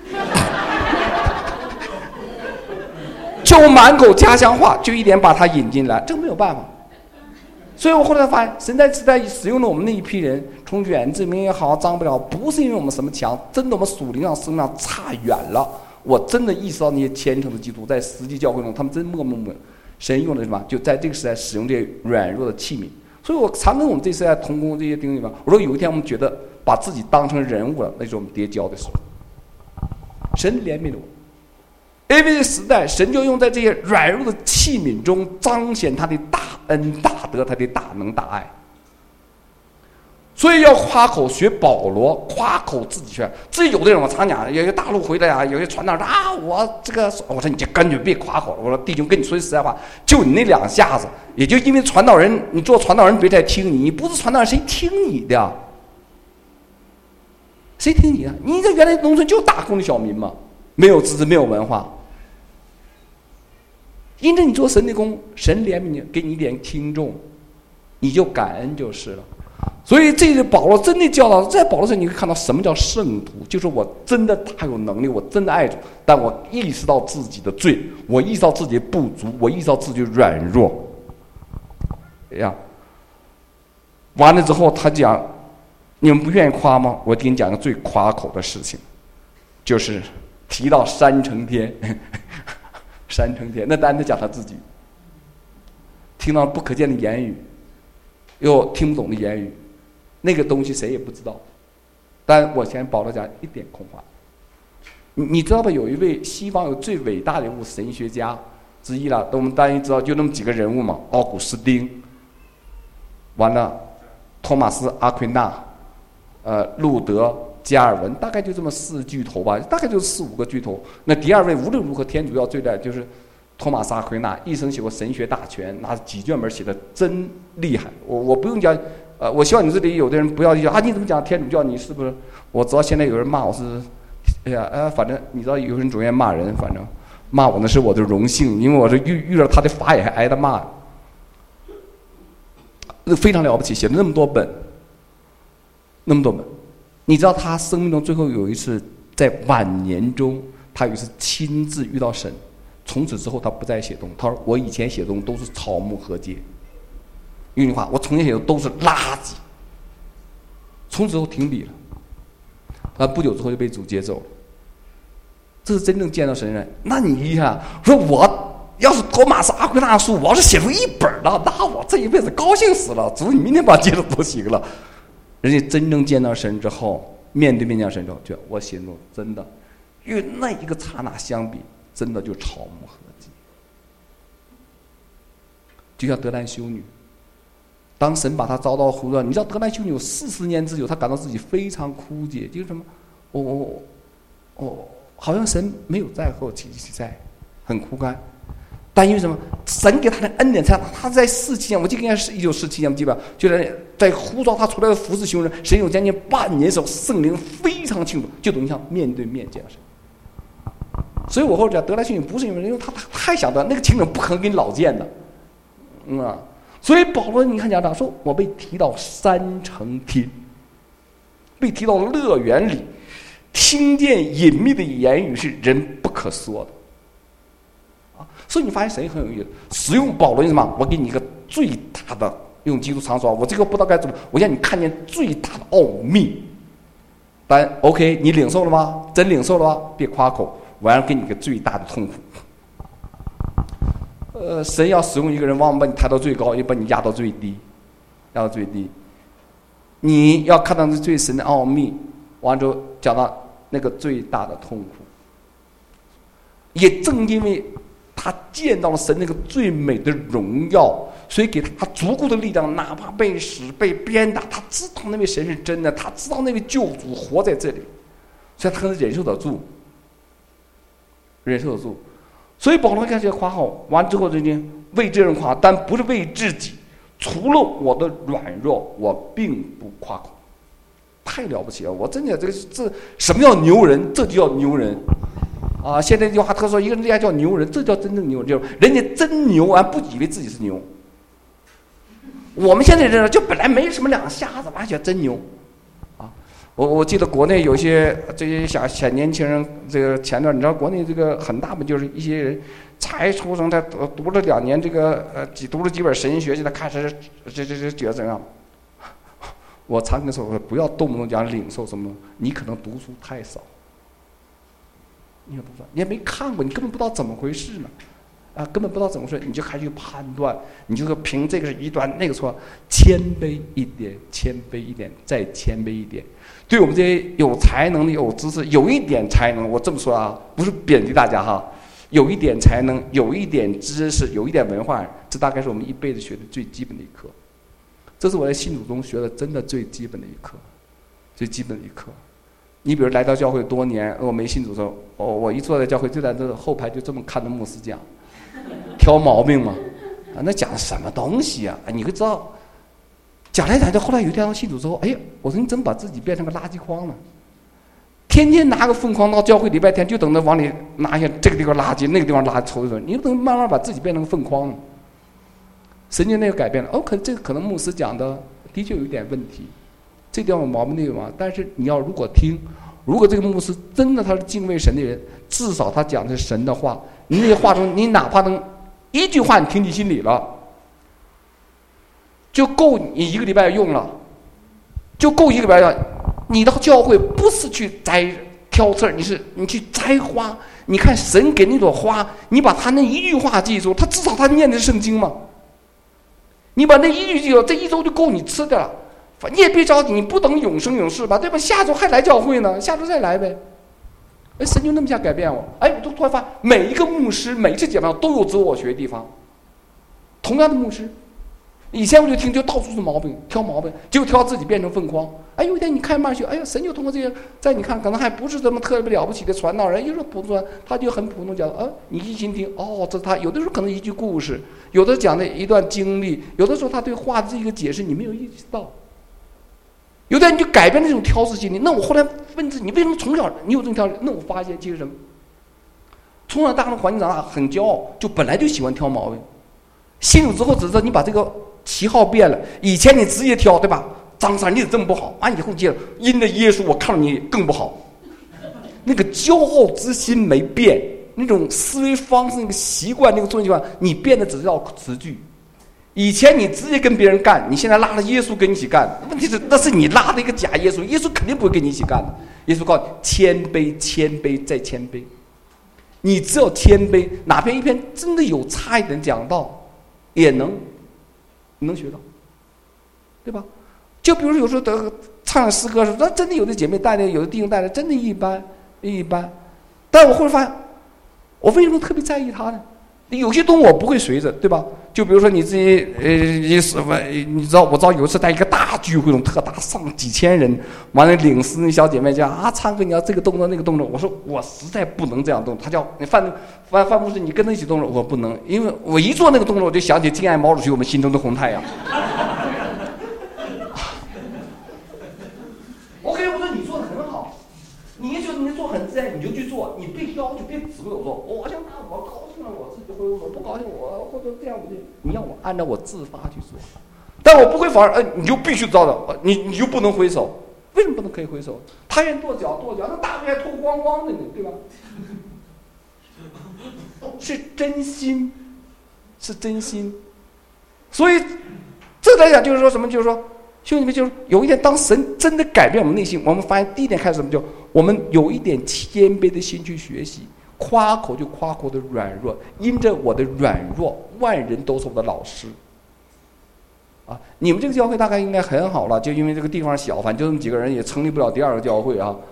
就满口家乡话，就一点把他引进来，这没有办法。所以我后来发现，神在时代使用了我们那一批人，从远志明也好，张不了，不是因为我们什么强，真的我们属灵上、生命上差远了。我真的意识到那些虔诚的基督在实际教会中，他们真默默神用的什么？就在这个时代使用这些软弱的器皿。所以我常跟我们这时代同工这些弟兄们，我说有一天我们觉得把自己当成人物了，那是我们跌跤的时候。神怜悯了我，因为这个时代，神就用在这些软弱的器皿中彰显他的大恩大德，他的大能大爱。所以要夸口学保罗，夸口自己学。至于有的人，我常讲，有些大陆回来啊，有些传道说啊，我说你就干脆别夸口了。我说弟兄，跟你说句实在话，就你那两下子，也就因为传道人，你做传道人别再听你，你不是传道人，谁听你的？谁听你的？你这原来农村就打工的小民嘛，没有知识，没有文化。因着你做神的工，神怜悯你，给你一点听众，你就感恩就是了。所以这个保罗真的教导，在保罗上你会看到什么叫圣徒，就是我真的大有能力，我真的爱主，但我意识到自己的罪，我意识到自己的不足，我意识到自己的软弱。呀，完了之后他讲，你们不愿意夸吗？我给你讲个最夸口的事情，就是提到三成天，三成天，那单子讲他自己，听到不可见的言语，又听不懂的言语。那个东西谁也不知道，但我先保罗讲一点空话。你知道吧？有一位西方有最伟大的人物神学家之一了，我们当然知道，就那么几个人物嘛：奥古斯丁，完了，托马斯·阿奎那，路德、加尔文，大概就这么4巨头吧，大概就是4、5个巨头。那第二位无论如何天主教最大就是托马斯·阿奎那一生写过神学大全，拿几卷本写的真厉害。我不用讲，我希望你这里有的人不要讲啊，你怎么讲天主教？你是不是？我知道现在有人骂我是，哎呀，反正你知道有人总愿骂人，反正骂我那是我的荣幸，因为我是遇到他的法也还挨他骂，那非常了不起，写了那么多本，你知道他生命中最后有一次在晚年中，他有一次亲自遇到神，从此之后他不再写东西。他说我以前写东西都是草木禾秸，用句话，我从前写的都是垃圾，从此之后停笔了。不久之后就被主接走了。这是真正见到神人。那你一下说，我要是托马斯·阿奎那的书，我要是写出一本了，那我这一辈子高兴死了。主，你明天把我接着都行了。人家真正见到神之后，面对面见到神之后，觉得我心中真的，与那一个刹那相比，真的就草木禾秸。就像德兰修女，当神把她招到湖中，你知道德兰修女有40年之久，她感到自己非常枯竭，就是什么，好像神没有在和我起在，很枯干。但因为什么？神给他的恩典，他在47年，我记得应该是1947年，我记不？就是在呼召他出来的服侍兄人，神有将近半年时候，圣灵非常清楚，就等于像面对面见神。所以我后来讲德兰修女不是因为他太想得那个情景不可能给你老见的，所以保罗你看讲说，我被提到3层天，被提到乐园里，听见隐秘的言语是人不可说的。所以你发现神很有意思，使用保罗什么？我给你一个最大的，用基督常说，我这个不知道该怎么，我让你看见最大的奥秘。但 OK， 你领受了吗？真领受了吗？别夸口，我要给你一个最大的痛苦。神要使用一个人，往往把你抬到最高，也把你压到最低，压到最低。你要看到这最神的奥秘，完之后讲到那个最大的痛苦。也正因为他见到了神那个最美的荣耀，所以给他足够的力量，哪怕被死被鞭打，他知道那位神是真的，他知道那位救主活在这里，所以他能忍受得住，忍受得住。所以保罗开始夸号，完之后人家为这人夸，但不是为自己，除了我的软弱，我并不夸口。太了不起了！我真的这什么叫牛人？这就叫牛人。现在这句话特说，一个人厉害叫牛人，这叫真正牛人，就是人家真牛，不以为自己是牛。我们现在人就本来没什么两下子，完全真牛，我记得国内有些这些小年轻人，这个前段你知道国内这个很大部分就是一些人才出生，他读了2年这个读了几本神学，现在开始这觉得怎样？我常跟他说，不要动不动讲领受什么，你可能读书太少。你也没看过，你根本不知道怎么回事呢，根本不知道怎么回事，你就开始去判断，你就说凭这个是异端，那个错，谦卑一点，谦卑一点，再谦卑一点。对我们这些有才能的、有知识、有一点才能，我这么说不是贬低大家有一点才能，有一点知识，有一点文化，这大概是我们一辈子学的最基本的一课。这是我在信主中学的真的最基本的一课，最基本的一课。你比如来到教会多年，我没信主的时候，我一坐在教会就在这后排就这么看着牧师讲，挑毛病嘛，那讲什么东西啊？你会知道，讲来讲去，后来有一天我信主之后，哎呀，我说你怎么把自己变成个垃圾筐了？天天拿个粪筐到教会礼拜天，就等着往里拿一下这个地方垃圾，那个地方垃圾抽一抽，你等慢慢把自己变成个粪筐了。神经那个改变了，这个可能牧师讲的的确有一点问题。这地方有毛病那个嘛，但是你要如果听，如果这个牧师真的他是敬畏神的人，至少他讲的是神的话，你那些话中，你哪怕能一句话你听进心里了，就够你1个礼拜用了，就够1个礼拜用。你的教会不是去挑刺儿，你去摘花。你看神给那朵花，你把他那一句话记住，他至少他念的是圣经嘛。你把那一句记住，这1周就够你吃的了。你也别着急，你不等永生永世吧，对吧？下周还来教会呢，下周再来呗。神就那么下改变我，我都突然发现每一个牧师每一次讲道都有值我学的地方。同样的牧师， 以前我就听就到处是毛病，挑毛病，结果挑自己变成凤凰。哎，有一天你看慢学，哎呀，神就通过这些，在你看可能还不是什么特别了不起的传道人，有时候普通他就很普通讲，你一心听，这是他有的时候可能一句故事，有的讲的一段经历，有的时候他对话的这个解释你没有意识到。有的人就改变那种挑食心理。那我后来问自己，你为什么从小你有这种挑食？那我发现其实什么？从小大陆环境长大很骄傲，就本来就喜欢挑毛病。信主之后只知道你把这个旗号变了，以前你直接挑，对吧？张三你怎么这么不好？完以后接着因着耶稣，我看到你更不好。那个骄傲之心没变，那种思维方式、那个习惯、那个作用习惯，你变的只是要词句。以前你直接跟别人干，你现在拉了耶稣跟你一起干，问题是那是你拉的一个假耶稣，耶稣肯定不会跟你一起干的。耶稣告诉你谦卑，谦卑再谦卑。你只有谦卑，哪篇一篇真的有差一点讲到，也能学到，对吧？就比如说有时候唱诗歌的时候，那真的有的姐妹带的，有的弟兄带的，真的一般。但我后来发现，我为什么特别在意他呢？有些东西我不会随着，对吧？就比如说你自己，你知道，我知道有一次在一个大聚会中，特大，上几千人，完了领诗那小姐妹讲唱歌你要这个动作那个动作，我说我实在不能这样动，他叫你范牧师，你跟他一起动作，我不能，因为我一做那个动作，我就想起敬爱毛主席我们心中的红太阳。OK， 我说你做的很好，你做很自然，你就去做，你别要求，别指挥我说，我想我高兴了，我自己会；我不高兴，我或者这样，你让我按照我自发去做，但我不会反而，你就必须照着，你就不能挥手，为什么不能可以挥手？他愿意跺脚，那大腿还脱光光的呢，对吧？是真心，所以这来讲就是说什么？就是说。兄弟们，就是有一点，当神真的改变我们内心，我们发现第一点开始什么？就我们有一点谦卑的心去学习，夸口就夸口的软弱，因着我的软弱，万人都是我的老师。你们这个教会大概应该很好了，就因为这个地方小，反正就这么几个人，也成立不了第二个教会啊。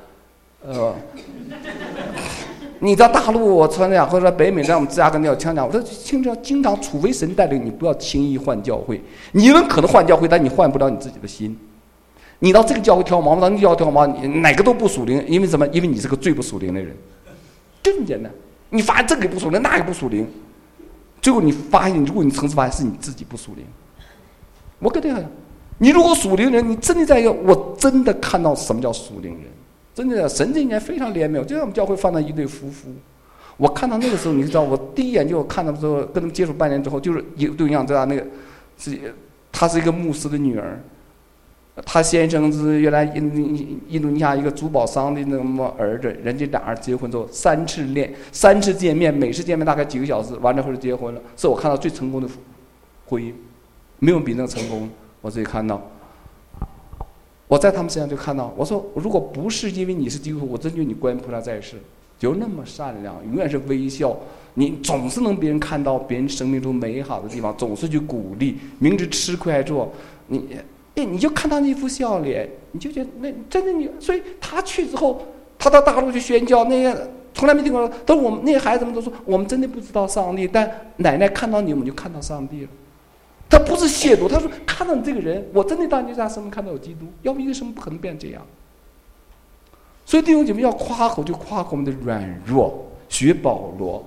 你在大陆，我常讲，或者说北美，在我们芝加哥那常讲，我说经常，除非神带领你，不要轻易换教会。你们可能换教会，但你换不了你自己的心。你到这个教会挑毛病，到那个教会挑毛病，哪个都不属灵，因为什么？因为你是个最不属灵的人，就这么简单。你发现这个不属灵，那个不属灵，最后你发现，如果你层次发现是你自己不属灵。我跟你讲，你如果属灵人，你真的在一个，我真的看到什么叫属灵人。真的，神这一年非常怜悯，就像我们教会放到一对夫妇，我看到那个时候，你知道，我第一眼就看到之后，跟他们接触半年之后，就是一个对象，知道那个她是一个牧师的女儿，她先生是原来印度尼亚一个珠宝商的那么儿子，人家俩人结婚之后3次见面，每次见面大概几个小时，完了后就结婚了，是我看到最成功的婚姻，没有比那个成功，我自己看到。我在他们身上就看到，我说如果不是因为你是基督徒，我真觉得你观音菩萨在世，就那么善良，永远是微笑，你总是能别人看到别人生命中美好的地方，总是去鼓励，明知吃亏还做，你就看他那副笑脸，你就觉得那真的你，所以他去之后，他到大陆去宣教，那些从来没听过，都我们那些孩子们都说，我们真的不知道上帝，但奶奶看到你，我们就看到上帝了。他不是亵渎，他说看到你这个人，我真的当你在他生命看到有基督，要不一个生命不可能变这样。所以弟兄姐妹要夸口就夸口我们的软弱，学保罗，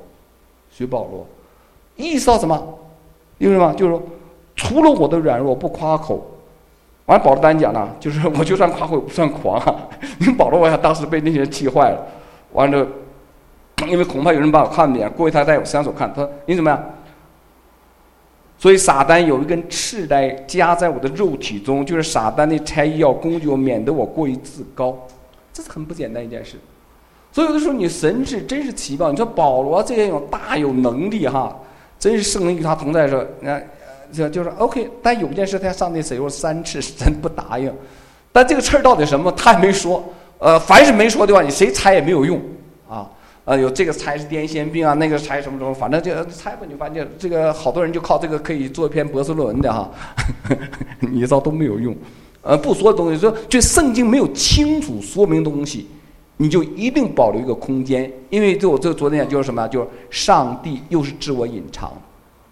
意识到什么？因为什么？就是说，除了我的软弱不夸口。完了，保罗当然讲了，就是我就算夸口也不算狂啊。因为保罗我想当时被那些人气坏了，完了，因为恐怕有人把我看不见，过一他在我身上所看，他说你怎么样？所以撒旦有一根刺带加在我的肉体中，就是撒旦的差役要攻击我，免得我过于自高，这是很不简单一件事。所以有的时候你神是真是奇妙，你说保罗这样有能力哈，真是圣灵与他同在的时候，就是 OK。但有件事他上帝谁说3次，神不答应。但这个刺到底什么他也没说，凡是没说的话，你谁猜也没有用啊。有这个猜是癫痫病啊，那个猜什么什么，反正就猜吧，你发现这个好多人就靠这个可以做一篇博士论文的哈，你知道都没有用，不说的东西，说就圣经没有清楚说明的东西，你就一定保留一个空间，因为就我这个昨天讲就是什么，就是上帝又是自我隐藏，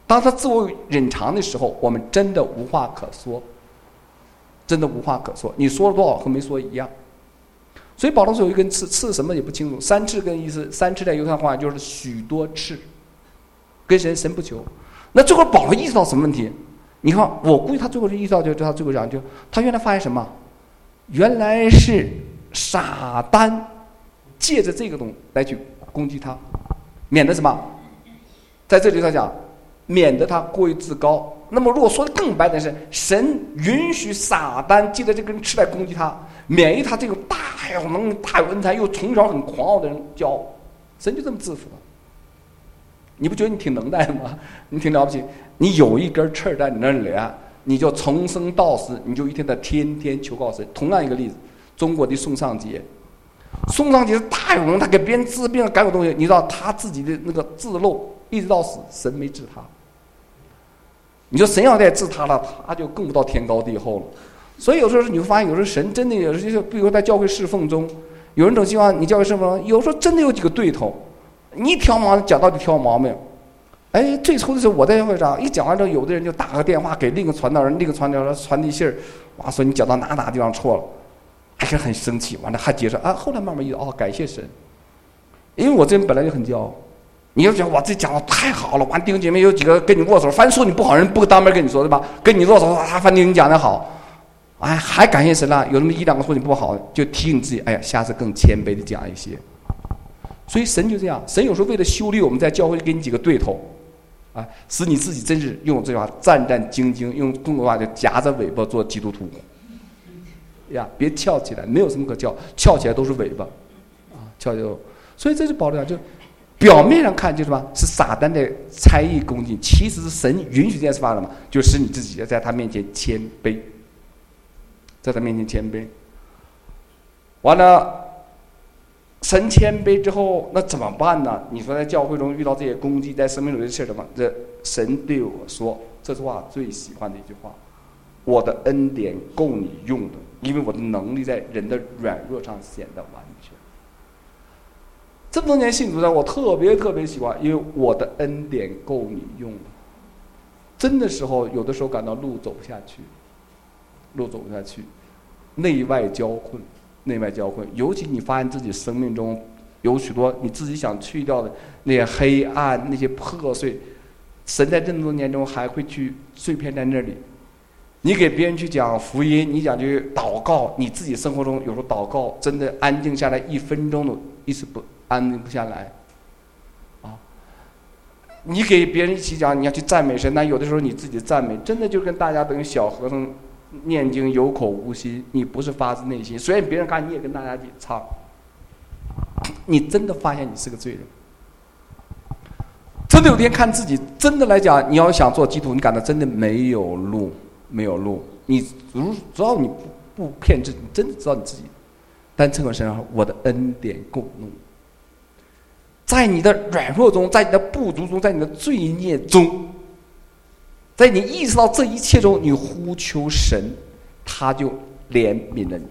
当他自我忍藏的时候，我们真的无话可说，真的无话可说。你说了多少和没说一样。所以保罗说有一根刺，刺什么也不清楚。三赤跟意思，三赤在犹太话就是许多赤，跟神不求。那最后保罗意识到什么问题？你看，我估计他最后是意识到，就他最后讲，就他原来发现什么？原来是撒旦借着这个东西来去攻击他，免得什么？在这里他讲，免得他过于自高。那么如果说的更白的是，神允许撒旦借着这根刺来攻击他，免于他这个大有能力、大有恩才又从小很狂傲的人骄傲。神就这么制服了。你不觉得你挺能耐的吗？你挺了不起。你有一根刺在你那里啊，你就从生到死，你就一天的天天求告神。同样一个例子，中国的宋尚节，宋尚节是大有能，他给别人治病改过东西，你知道他自己的那个自漏，一直到死，神没治他。你说神要再治他了，他就更不到天高地厚了。所以有时候你会发现，有时候神真的有时候，比如在教会侍奉中，有人总希望你教会侍奉中，有时候真的有几个对头。你一挑毛病讲到底挑毛病，哎，最初的时候我在会上一讲完之后，有的人就打个电话给另一个传道人，另一个传道人传递信儿，哇，说你讲到哪地方错了，还是很生气，完了还接受啊。后来慢慢一感谢神，因为我这人本来就很骄傲，你要讲哇这讲的太好了，完弟兄姐妹有几个跟你握手，反正说你不好人不当面跟你说对吧？跟你握手他反正你讲的好，哎，还感谢神了。有那么一两个说你不好，就提醒自己，哎呀，下次更谦卑的讲一些。所以神就这样，神有时候为了修理我们，在教会给你几个对头，啊，使你自己真是用这句话战战兢兢，用中国话就夹着尾巴做基督徒，呀，别翘起来，没有什么可翘，翘起来都是尾巴，啊，翘起来。所以这是保罗讲，就表面上看就是什么，是撒旦的猜疑攻击，其实是神允许这件事发生嘛，就使你自己在他面前谦卑，在他面前谦卑，完了。神谦卑之后，那怎么办呢？你说在教会中遇到这些攻击，在生命中的事怎么？这神对我说，这是我最喜欢的一句话：我的恩典够你用的，因为我的能力在人的软弱上显得完全。这么多年信主呢，我特别喜欢，因为我的恩典够你用的。真的时候，有的时候感到路走不下去，内外交困。尤其你发现自己生命中有许多你自己想去掉的那些黑暗、那些破碎，神在这么多年中还会去碎片在那里。你给别人去讲福音，你讲去祷告，你自己生活中有时候祷告真的安静下来1分钟都一时不安静不下来，啊！你给别人一起讲你要去赞美神，那有的时候你自己赞美真的就跟大家等于小和尚念经有口无心，你不是发自内心，虽然别人看你也跟大家一起唱，你真的发现你是个罪人。真的有天看自己，真的来讲，你要想做基督徒，你感到真的没有路。你只要你不骗自己，你真的知道你自己。但这个身上，我的恩典够用。在你的软弱中，在你的不足中，在你的罪孽中。在你意识到这一切中，你呼求神，他就怜悯了你。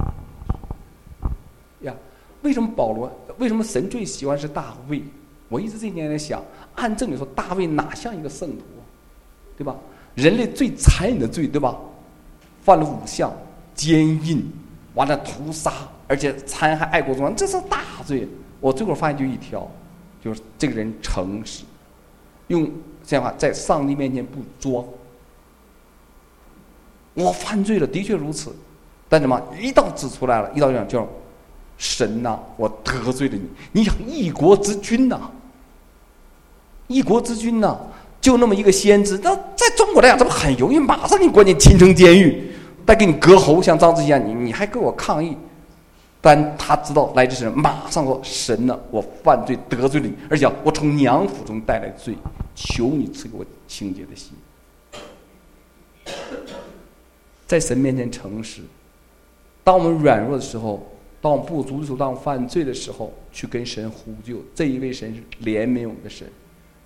呀，为什么神最喜欢是大卫？我一直这几年在想，按正理说，大卫哪像一个圣徒啊，对吧？人类最残忍的罪，对吧？犯了5项，奸淫，完了屠杀，而且残害爱国宗，这是大罪。我最后发现就一条，就是这个人诚实，用。这样的话，在上帝面前不装。我犯罪了，的确如此，但什么？一道指出来了，一道讲叫神呐，我得罪了你。你想一国之君呐，就那么一个先知，那在中国来讲，这不很容易？马上你关进秦城监狱，再给你割喉，像张之一样，你还跟我抗议？但他知道来自神，马上说神呢，我犯罪得罪了你，而且我从娘腹中带来罪，求你赐给我清洁的心。在神面前诚实，当我们软弱的时候，当我们不足的时候，当我们犯罪的时候，去跟神呼救。这一位神是怜悯我们的神，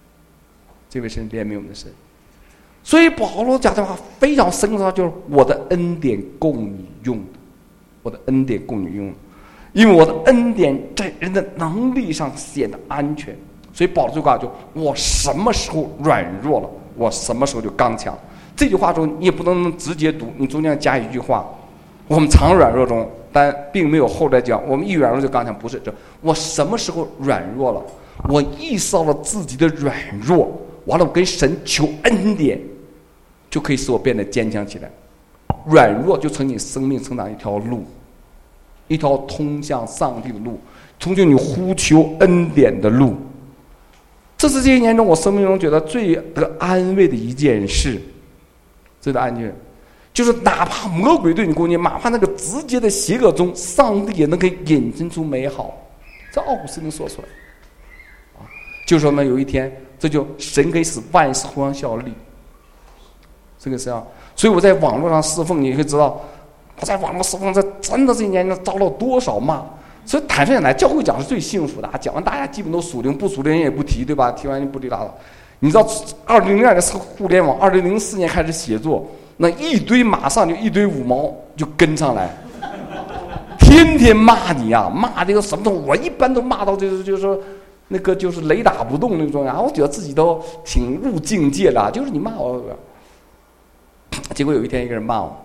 所以保罗讲这话非常深刻，就是我的恩典够你用的，因为我的恩典在人的能力上显得安全。所以保罗这话就我什么时候软弱了， 我什么时候就刚强。这句话中你也不能直接读，你中间加一句话：我们常软弱中，但并没有后来讲我们一软弱就刚强，不是这。我什么时候软弱了？我意识到了自己的软弱，完了我跟神求恩典，就可以使我变得坚强起来。软弱就成你生命成长一条路，一条通向上帝的路，成就你呼求恩典的路。这是这些年中我生命中觉得最得安慰的一件事，最得安慰，就是哪怕魔鬼对你攻击，哪怕那个直接的邪恶中，上帝也能给引申出美好。这奥古斯丁说出来，就是说呢，有一天，这就神可以使万事互相效力。这个是啊，所以我在网络上侍奉，你会知道，我在网络侍奉，这真的这一年遭到多少骂。所以坦率讲来，教会讲是最幸福的，讲完大家基本都属灵，不属灵也不提，对吧？提完就不提拉倒。你知道，2002年是互联网，2004年开始写作，那一堆马上就一堆五毛就跟上来，天天骂你啊，骂这个什么东西，我一般都骂到就是说。那个就是雷打不动那种，然后我觉得自己都挺入境界的，就是你骂我，结果有一天一个人骂我，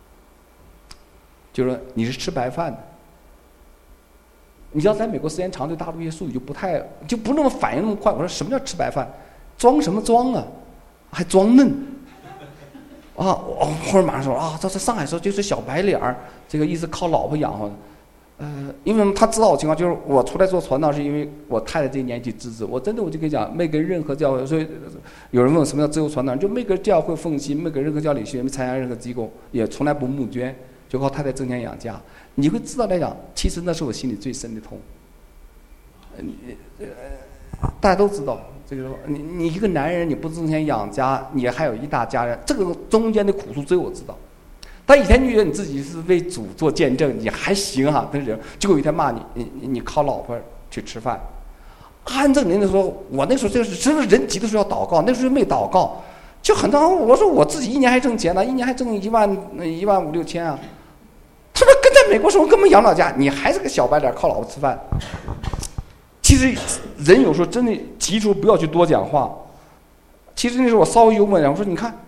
就说你是吃白饭的。你知道，在美国时间长，对大陆一些术语就不那么反应那么快。我说什么叫吃白饭？装什么装啊？还装嫩啊！我后来马上说啊，这上海说就是小白脸儿，这个意思靠老婆养活的。因为他知道我情况，就是我出来做传道，是因为我太太这个年纪支持我。真的，我就跟你讲，没跟任何教会，所以有人问我什么叫自由传道，就没跟教会奉献，没跟任何教理学院，没参加任何机构，也从来不募捐，就靠太太挣钱养家。你会知道来讲，其实那是我心里最深的痛。大家都知道，这个你一个男人，你不挣钱养家，你还有一大家人，这个中间的苦处只有我知道。但以前你觉得你自己是为主做见证，你还行哈，但是结果有一天骂你靠老婆去吃饭。按正您的说，我那时候就是真是人急的时候要祷告，那时候没祷告，就很多我说我自己一年还挣钱呢，一年还挣1万5、6千啊。他说跟在美国生活根本养不了家，你还是个小白脸靠老婆吃饭。其实人有时候真的急时候不要去多讲话。其实那时候我稍微幽默一点，我说你看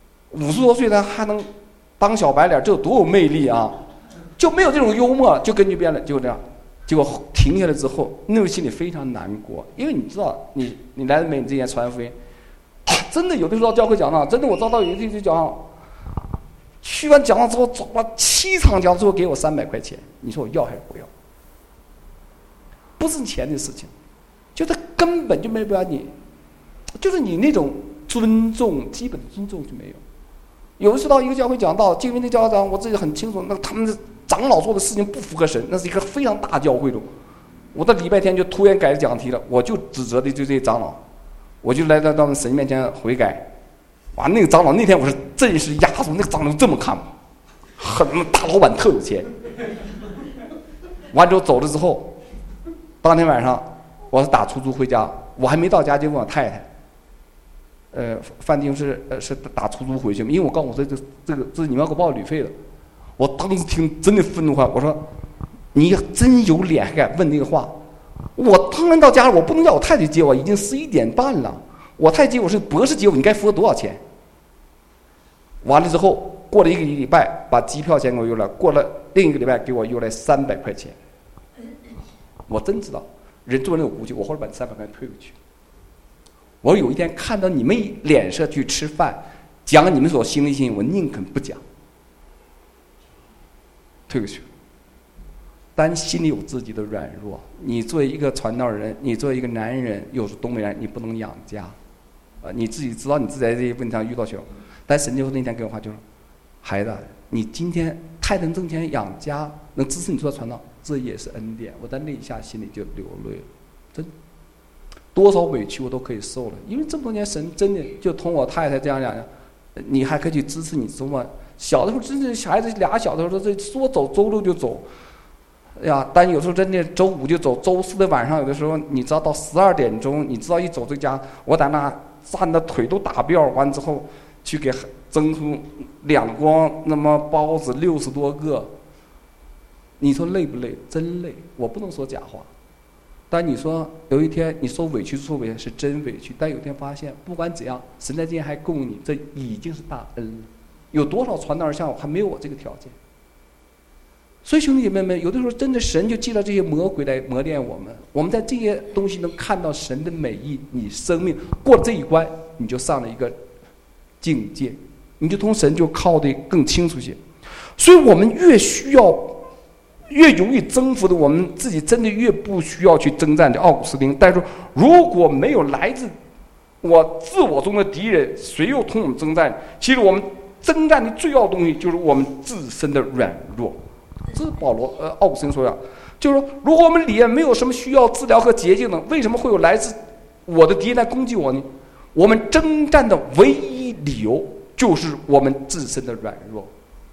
50多岁的还能当小白脸，这有多有魅力啊！就没有这种幽默，就根据变了，就这样。结果停下来之后，那时候心里非常难过，因为你知道，你来了美，你之前传福音，真的有的时候教会讲道，真的我遭到有一次讲道，去完讲道之后，走了7场讲，最后给我300块钱，你说我要还是不要？不是钱的事情，就他根本就没办法你，就是你那种尊重，基本的尊重就没有。有的时候到一个教会讲道，因为那教长我自己很清楚，那他们的长老做的事情不符合神，那是一个非常大教会中。我到礼拜天就突然改讲题了，我就指责的就这些长老，我就来到他们神面前悔改。哇，那个长老那天我是正式压住，那个长老这么看我，很大老板特有钱。完之后走了之后，当天晚上我是打出租回家，我还没到家就问我太太。饭店是打出租回去，因为我告诉我这是你们要给我报旅费的。我当时听真的愤怒话，我说你真有脸还敢问那个话？我当然到家了，我不能叫我太太接我，已经11点半了，我太太接我是博士接我，你该付我多少钱？完了之后，过了1个礼拜，把机票钱给我邮来，过了另一个礼拜给我邮来300块钱。我真知道人做人有骨气，我后来把300块退回去。我有一天看到你们脸色去吃饭，讲你们所心里心，我宁肯不讲，退回去。但心里有自己的软弱。你作为一个传道人，你作为一个男人，又是东北人，你不能养家，你自己知道你自己在这些问题上遇到球。但神就那天给我话就说：“孩子，你今天太能挣钱养家，能支持你做传道，这也是恩典。”我在那一下心里就流泪了，真。多少委屈我都可以受了，因为这么多年神真的就同我太太这样讲，你还可以去支持你周末。小的时候真的小孩子俩小的时候这说走周六就走，哎呀，但有时候真的周5就走，周4的晚上有的时候你知道到12点钟，你知道一走这家，我在那站的腿都打吊，完之后去给蒸出2光那么包子60多个，你说累不累？真累，我不能说假话。 但你说有一天你受委屈是真委屈，但有一天发现不管怎样，神在今天还供你，这已经是大恩了。有多少传道人像我还没有我这个条件？所以兄弟姐妹们，有的时候真的神就借着这些魔鬼来磨练我们。我们在这些东西能看到神的美意，你生命过了这一关，你就上了一个境界，你就同神就靠得更清楚些。所以我们越需要越容易征服的，我们自己真的越不需要去征战的奥古斯丁。但是如果没有来自我自我中的敌人，谁又同我们征战？其实我们征战的最要的东西就是我们自身的软弱。这是奥古斯丁说的，就是说，如果我们里面没有什么需要治疗和捷径的，为什么会有来自我的敌人来攻击我呢？我们征战的唯一理由就是我们自身的软弱。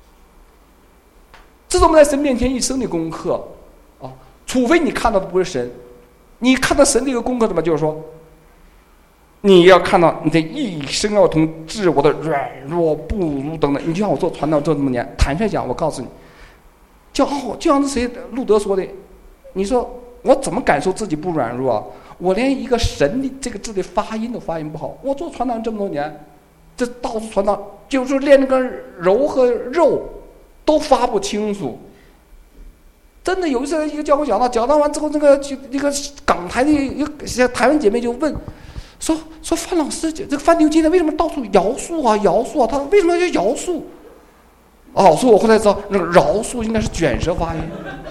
这是我们在神面前一生的功课啊！除非你看到的不是神，你看到神这个功课怎么？就是说，你要看到你的一生要同自我的软弱不如等等。你就像我做传道这么多年，坦率讲，我告诉你，就像是谁路德说的，你说我怎么感受自己不软弱啊？我连一个神的这个字的发音都发音不好。我做传道这么多年，这到处传道，就是连那个柔和肉都发不清楚。真的有一次一个教会讲道完之后，那个港台的一个台湾姐妹就问说范老师，这个范牛今天为什么到处摇树啊？他为什么要摇树？哦，所以我后来知道那个饶恕应该是卷舌发音。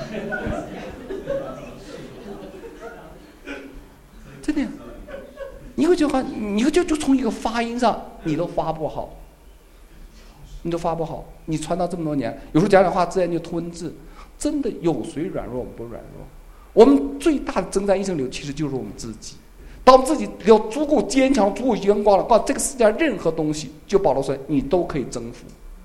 真的，你会就从一个发音上你都发不好，你传道这么多年，有时候讲话自然就吞字。真的有谁软弱我们不软弱？我们最大的征战一生流其实就是我们自己。当我们自己要足够坚强、足够阳光了，把这个世界上任何东西，就保罗说你都可以征服。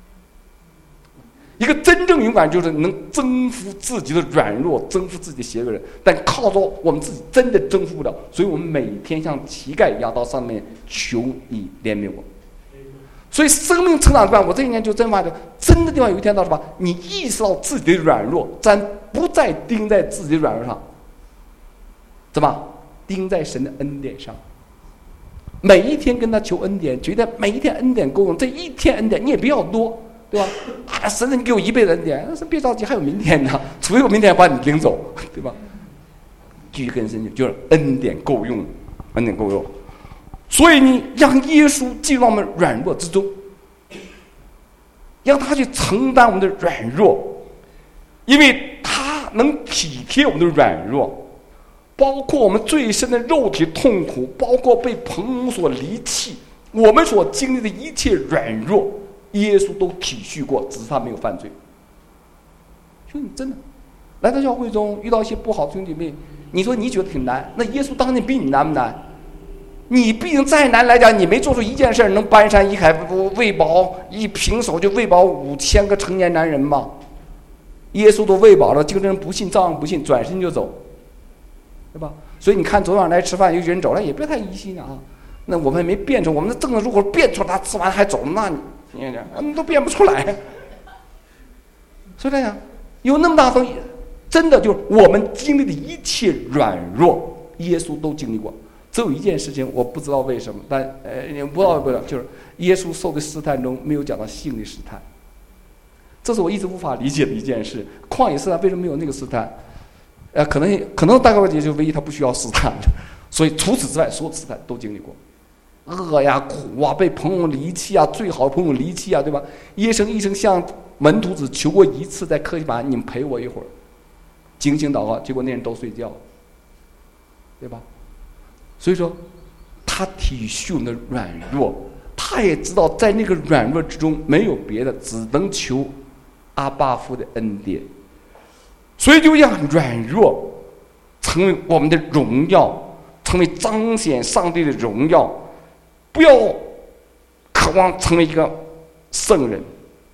一个真正勇敢就是能征服自己的软弱，征服自己的邪恶人，但靠着我们自己真的征服不了，所以我们每天像乞丐一样到上面求你怜悯我。所以生命成长观，我这一年就真发觉，真的地方有一天到什么，你意识到自己的软弱，咱不再盯在自己的软弱上，怎么盯在神的恩典上？每一天跟他求恩典，觉得每一天恩典够用，这一天恩典你也不要多。对吧？啊，神你给我1辈子恩典，那是别着急，还有明天呢。除非我明天把你领走，对吧？继续跟神就是恩典够用，恩典够用。所以你让耶稣进入我们软弱之中，让他去承担我们的软弱，因为他能体贴我们的软弱，包括我们最深的肉体痛苦，包括被朋友所离弃，我们所经历的一切软弱。耶稣都体恤过，只是他没有犯罪。兄弟，真的来到教会中遇到一些不好的兄弟妹，你说你觉得挺难，那耶稣当年比你难不难？你毕竟再难来讲，你没做出一件事能搬山一海，喂饱一平手就喂饱5000个成年男人吗？耶稣都喂饱了，这个人不信照样不信，转身就走，对吧？所以你看昨晚来吃饭，有人走了也别太疑心啊。那我们也没变出，我们的政治如果变出来，他吃完还走，那你都变不出来。所以这样有那么大东西，真的就是我们经历的一切软弱，耶稣都经历过。只有一件事情我不知道为什么，但不知道为什么，就是耶稣受的试探中没有讲到性的试探，这是我一直无法理解的一件事。旷野试探为什么没有那个试探？可能大概问题就唯一他不需要试探的，所以除此之外所有试探都经历过。饿呀，苦啊，被朋友离弃啊，最好的朋友离弃啊，对吧？一生向门徒只求过一次，在客西马尼，你们陪我一会儿，警醒祷告，结果那人都睡觉，对吧？所以说，他体恤我们的软弱，他也知道在那个软弱之中没有别的，只能求阿爸父的恩典，所以就让软弱成为我们的荣耀，成为彰显上帝的荣耀。不要渴望成为一个圣人，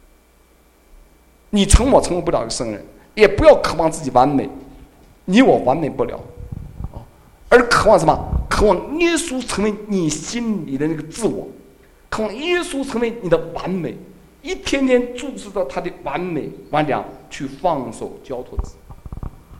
你我成为不了一个圣人，也不要渴望自己完美，你我完美不了，而渴望什么？渴望耶稣成为你心里的那个自我，渴望耶稣成为你的完美，一天天注视到他的完美完良，去放手交托自己。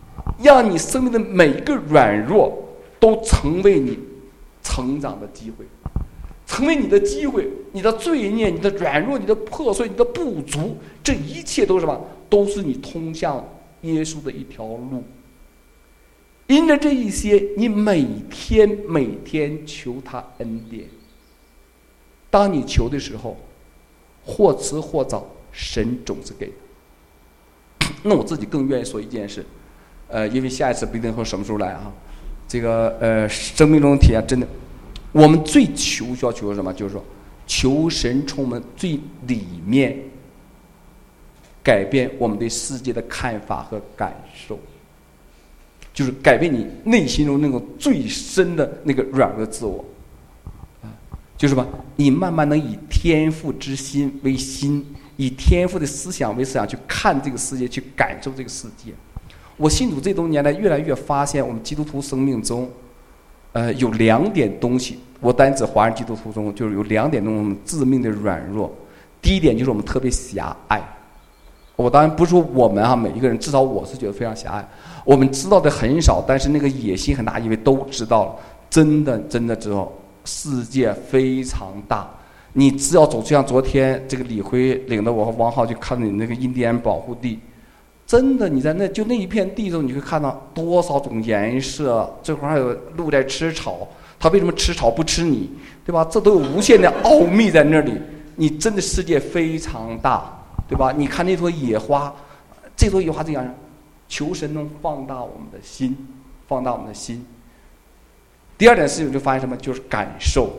让你生命的每一个软弱都成为你成长的机会，成为你的机会。你的罪孽、你的软弱、你的破碎、你的不足，这一切都是什么？都是你通向耶稣的一条路。因着这一些，你每天求他恩典。当你求的时候，或迟或早，神总是给。那我自己更愿意说一件事，因为下一次不一定会什么时候来啊。这个生命中体验真的，我们最需要求什么？就是说，求神从我们最里面改变我们对世界的看法和感受，就是改变你内心中那个最深的那个软弱自我。就是什么？你慢慢能以天父之心为心，以天父的思想为思想去看这个世界，去感受这个世界。我信主这多年来，越来越发现我们基督徒生命中，有2点东西。我单指华人基督徒中，就是有2点东西致命的软弱。第一点就是我们特别狭隘。我当然不是说我们啊，每一个人，至少我是觉得非常狭隘。我们知道的很少，但是那个野心很大，因为都知道了。真的知道。世界非常大，你只要走，就像昨天这个李辉领着我和王浩去看你那个印第安保护地，真的你在那就那一片地中，你会看到多少种颜色，这块还有鹿在吃草，它为什么吃草不吃你，对吧？这都有无限的奥秘在那里。你真的世界非常大，对吧？你看那朵野花，这朵野花这样，求神能放大我们的心，放大我们的心。第二点事情就发现什么？就是感受。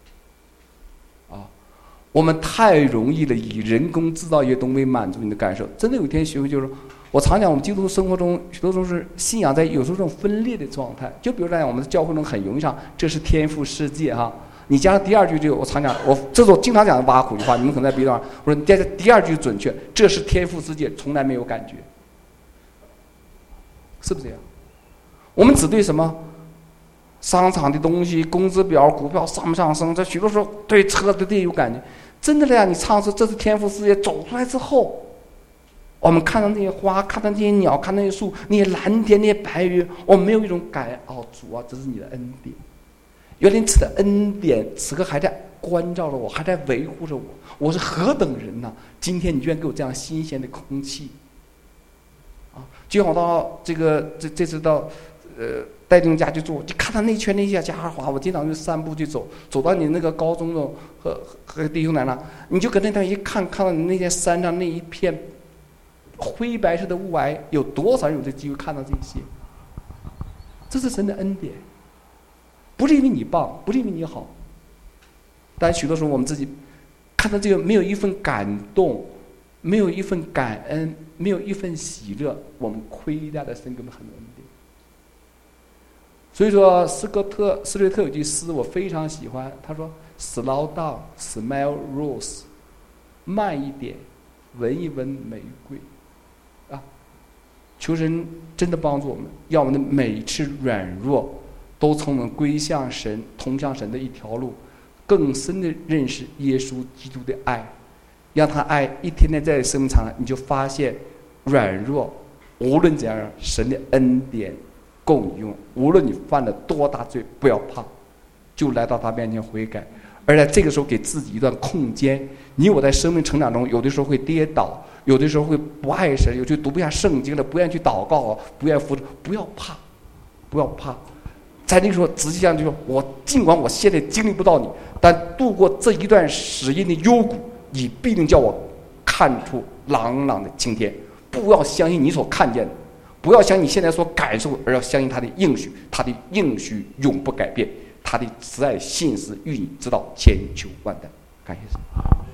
我们太容易了，以人工制造一些东西满足你的感受。真的有一天学会，就是我常讲，我们基督徒生活中许多时候是信仰在有时候这种分裂的状态。就比如说，我们的教会中很容易上，这是天父世界哈。你加上第2句就我常讲，这是我经常讲的挖苦的话，你们可能在别的地方，我说第2句准确，这是天父世界，从来没有感觉，是不是这样？我们只对什么？商场的东西、工资表、股票上不上升，这许多时候对车对有感觉。真的这样，你唱出这是天赋世界走出来之后，我们看到那些花，看到那些鸟，看到那些树，那些蓝天，那些白云，我们没有一种感主啊，这是你的恩典。原来此的恩典此刻还在关照着我，还在维护着我，我是何等人呐！今天你居然给我这样新鲜的空气就像我到这次到戴定家去住，就看到那圈那些家花，我经常去散步去走到你那个高中的和弟兄奶奶，你就搁那边一看，看到你那些山上那一片灰白色的雾霭，有多少人有这机会看到这些？这是神的恩典，不是因为你棒，不是因为你好，但许多时候我们自己看到这个，没有一份感动，没有一份感恩，没有一份喜乐，我们亏待了神给我们很多恩典。所以说，斯瑞特有句诗我非常喜欢，他说 ：“Slow down, smell rose， 慢一点，闻一闻玫瑰。”求神真的帮助我们，让我们的每一次软弱都从我们归向神、通向神的一条路，更深的认识耶稣基督的爱，让他爱一天天在生命场，你就发现软弱，无论怎样，神的恩典够你用。无论你犯了多大罪，不要怕，就来到他面前悔改。而在这个时候给自己一段空间。你我在生命成长中，有的时候会跌倒，有的时候会不爱神，有的读不下圣经了，不愿意去祷告，不愿意服侍，不要怕，不要怕。在那个时候，仔细想就说，我尽管我现在经历不到你，但度过这一段死荫的幽谷，你必定叫我看出朗朗的晴天。不要相信你所看见的，不要相信你现在所感受，而要相信他的应许，他的应许永不改变，他的慈爱信实与你直到千秋万代。感谢神。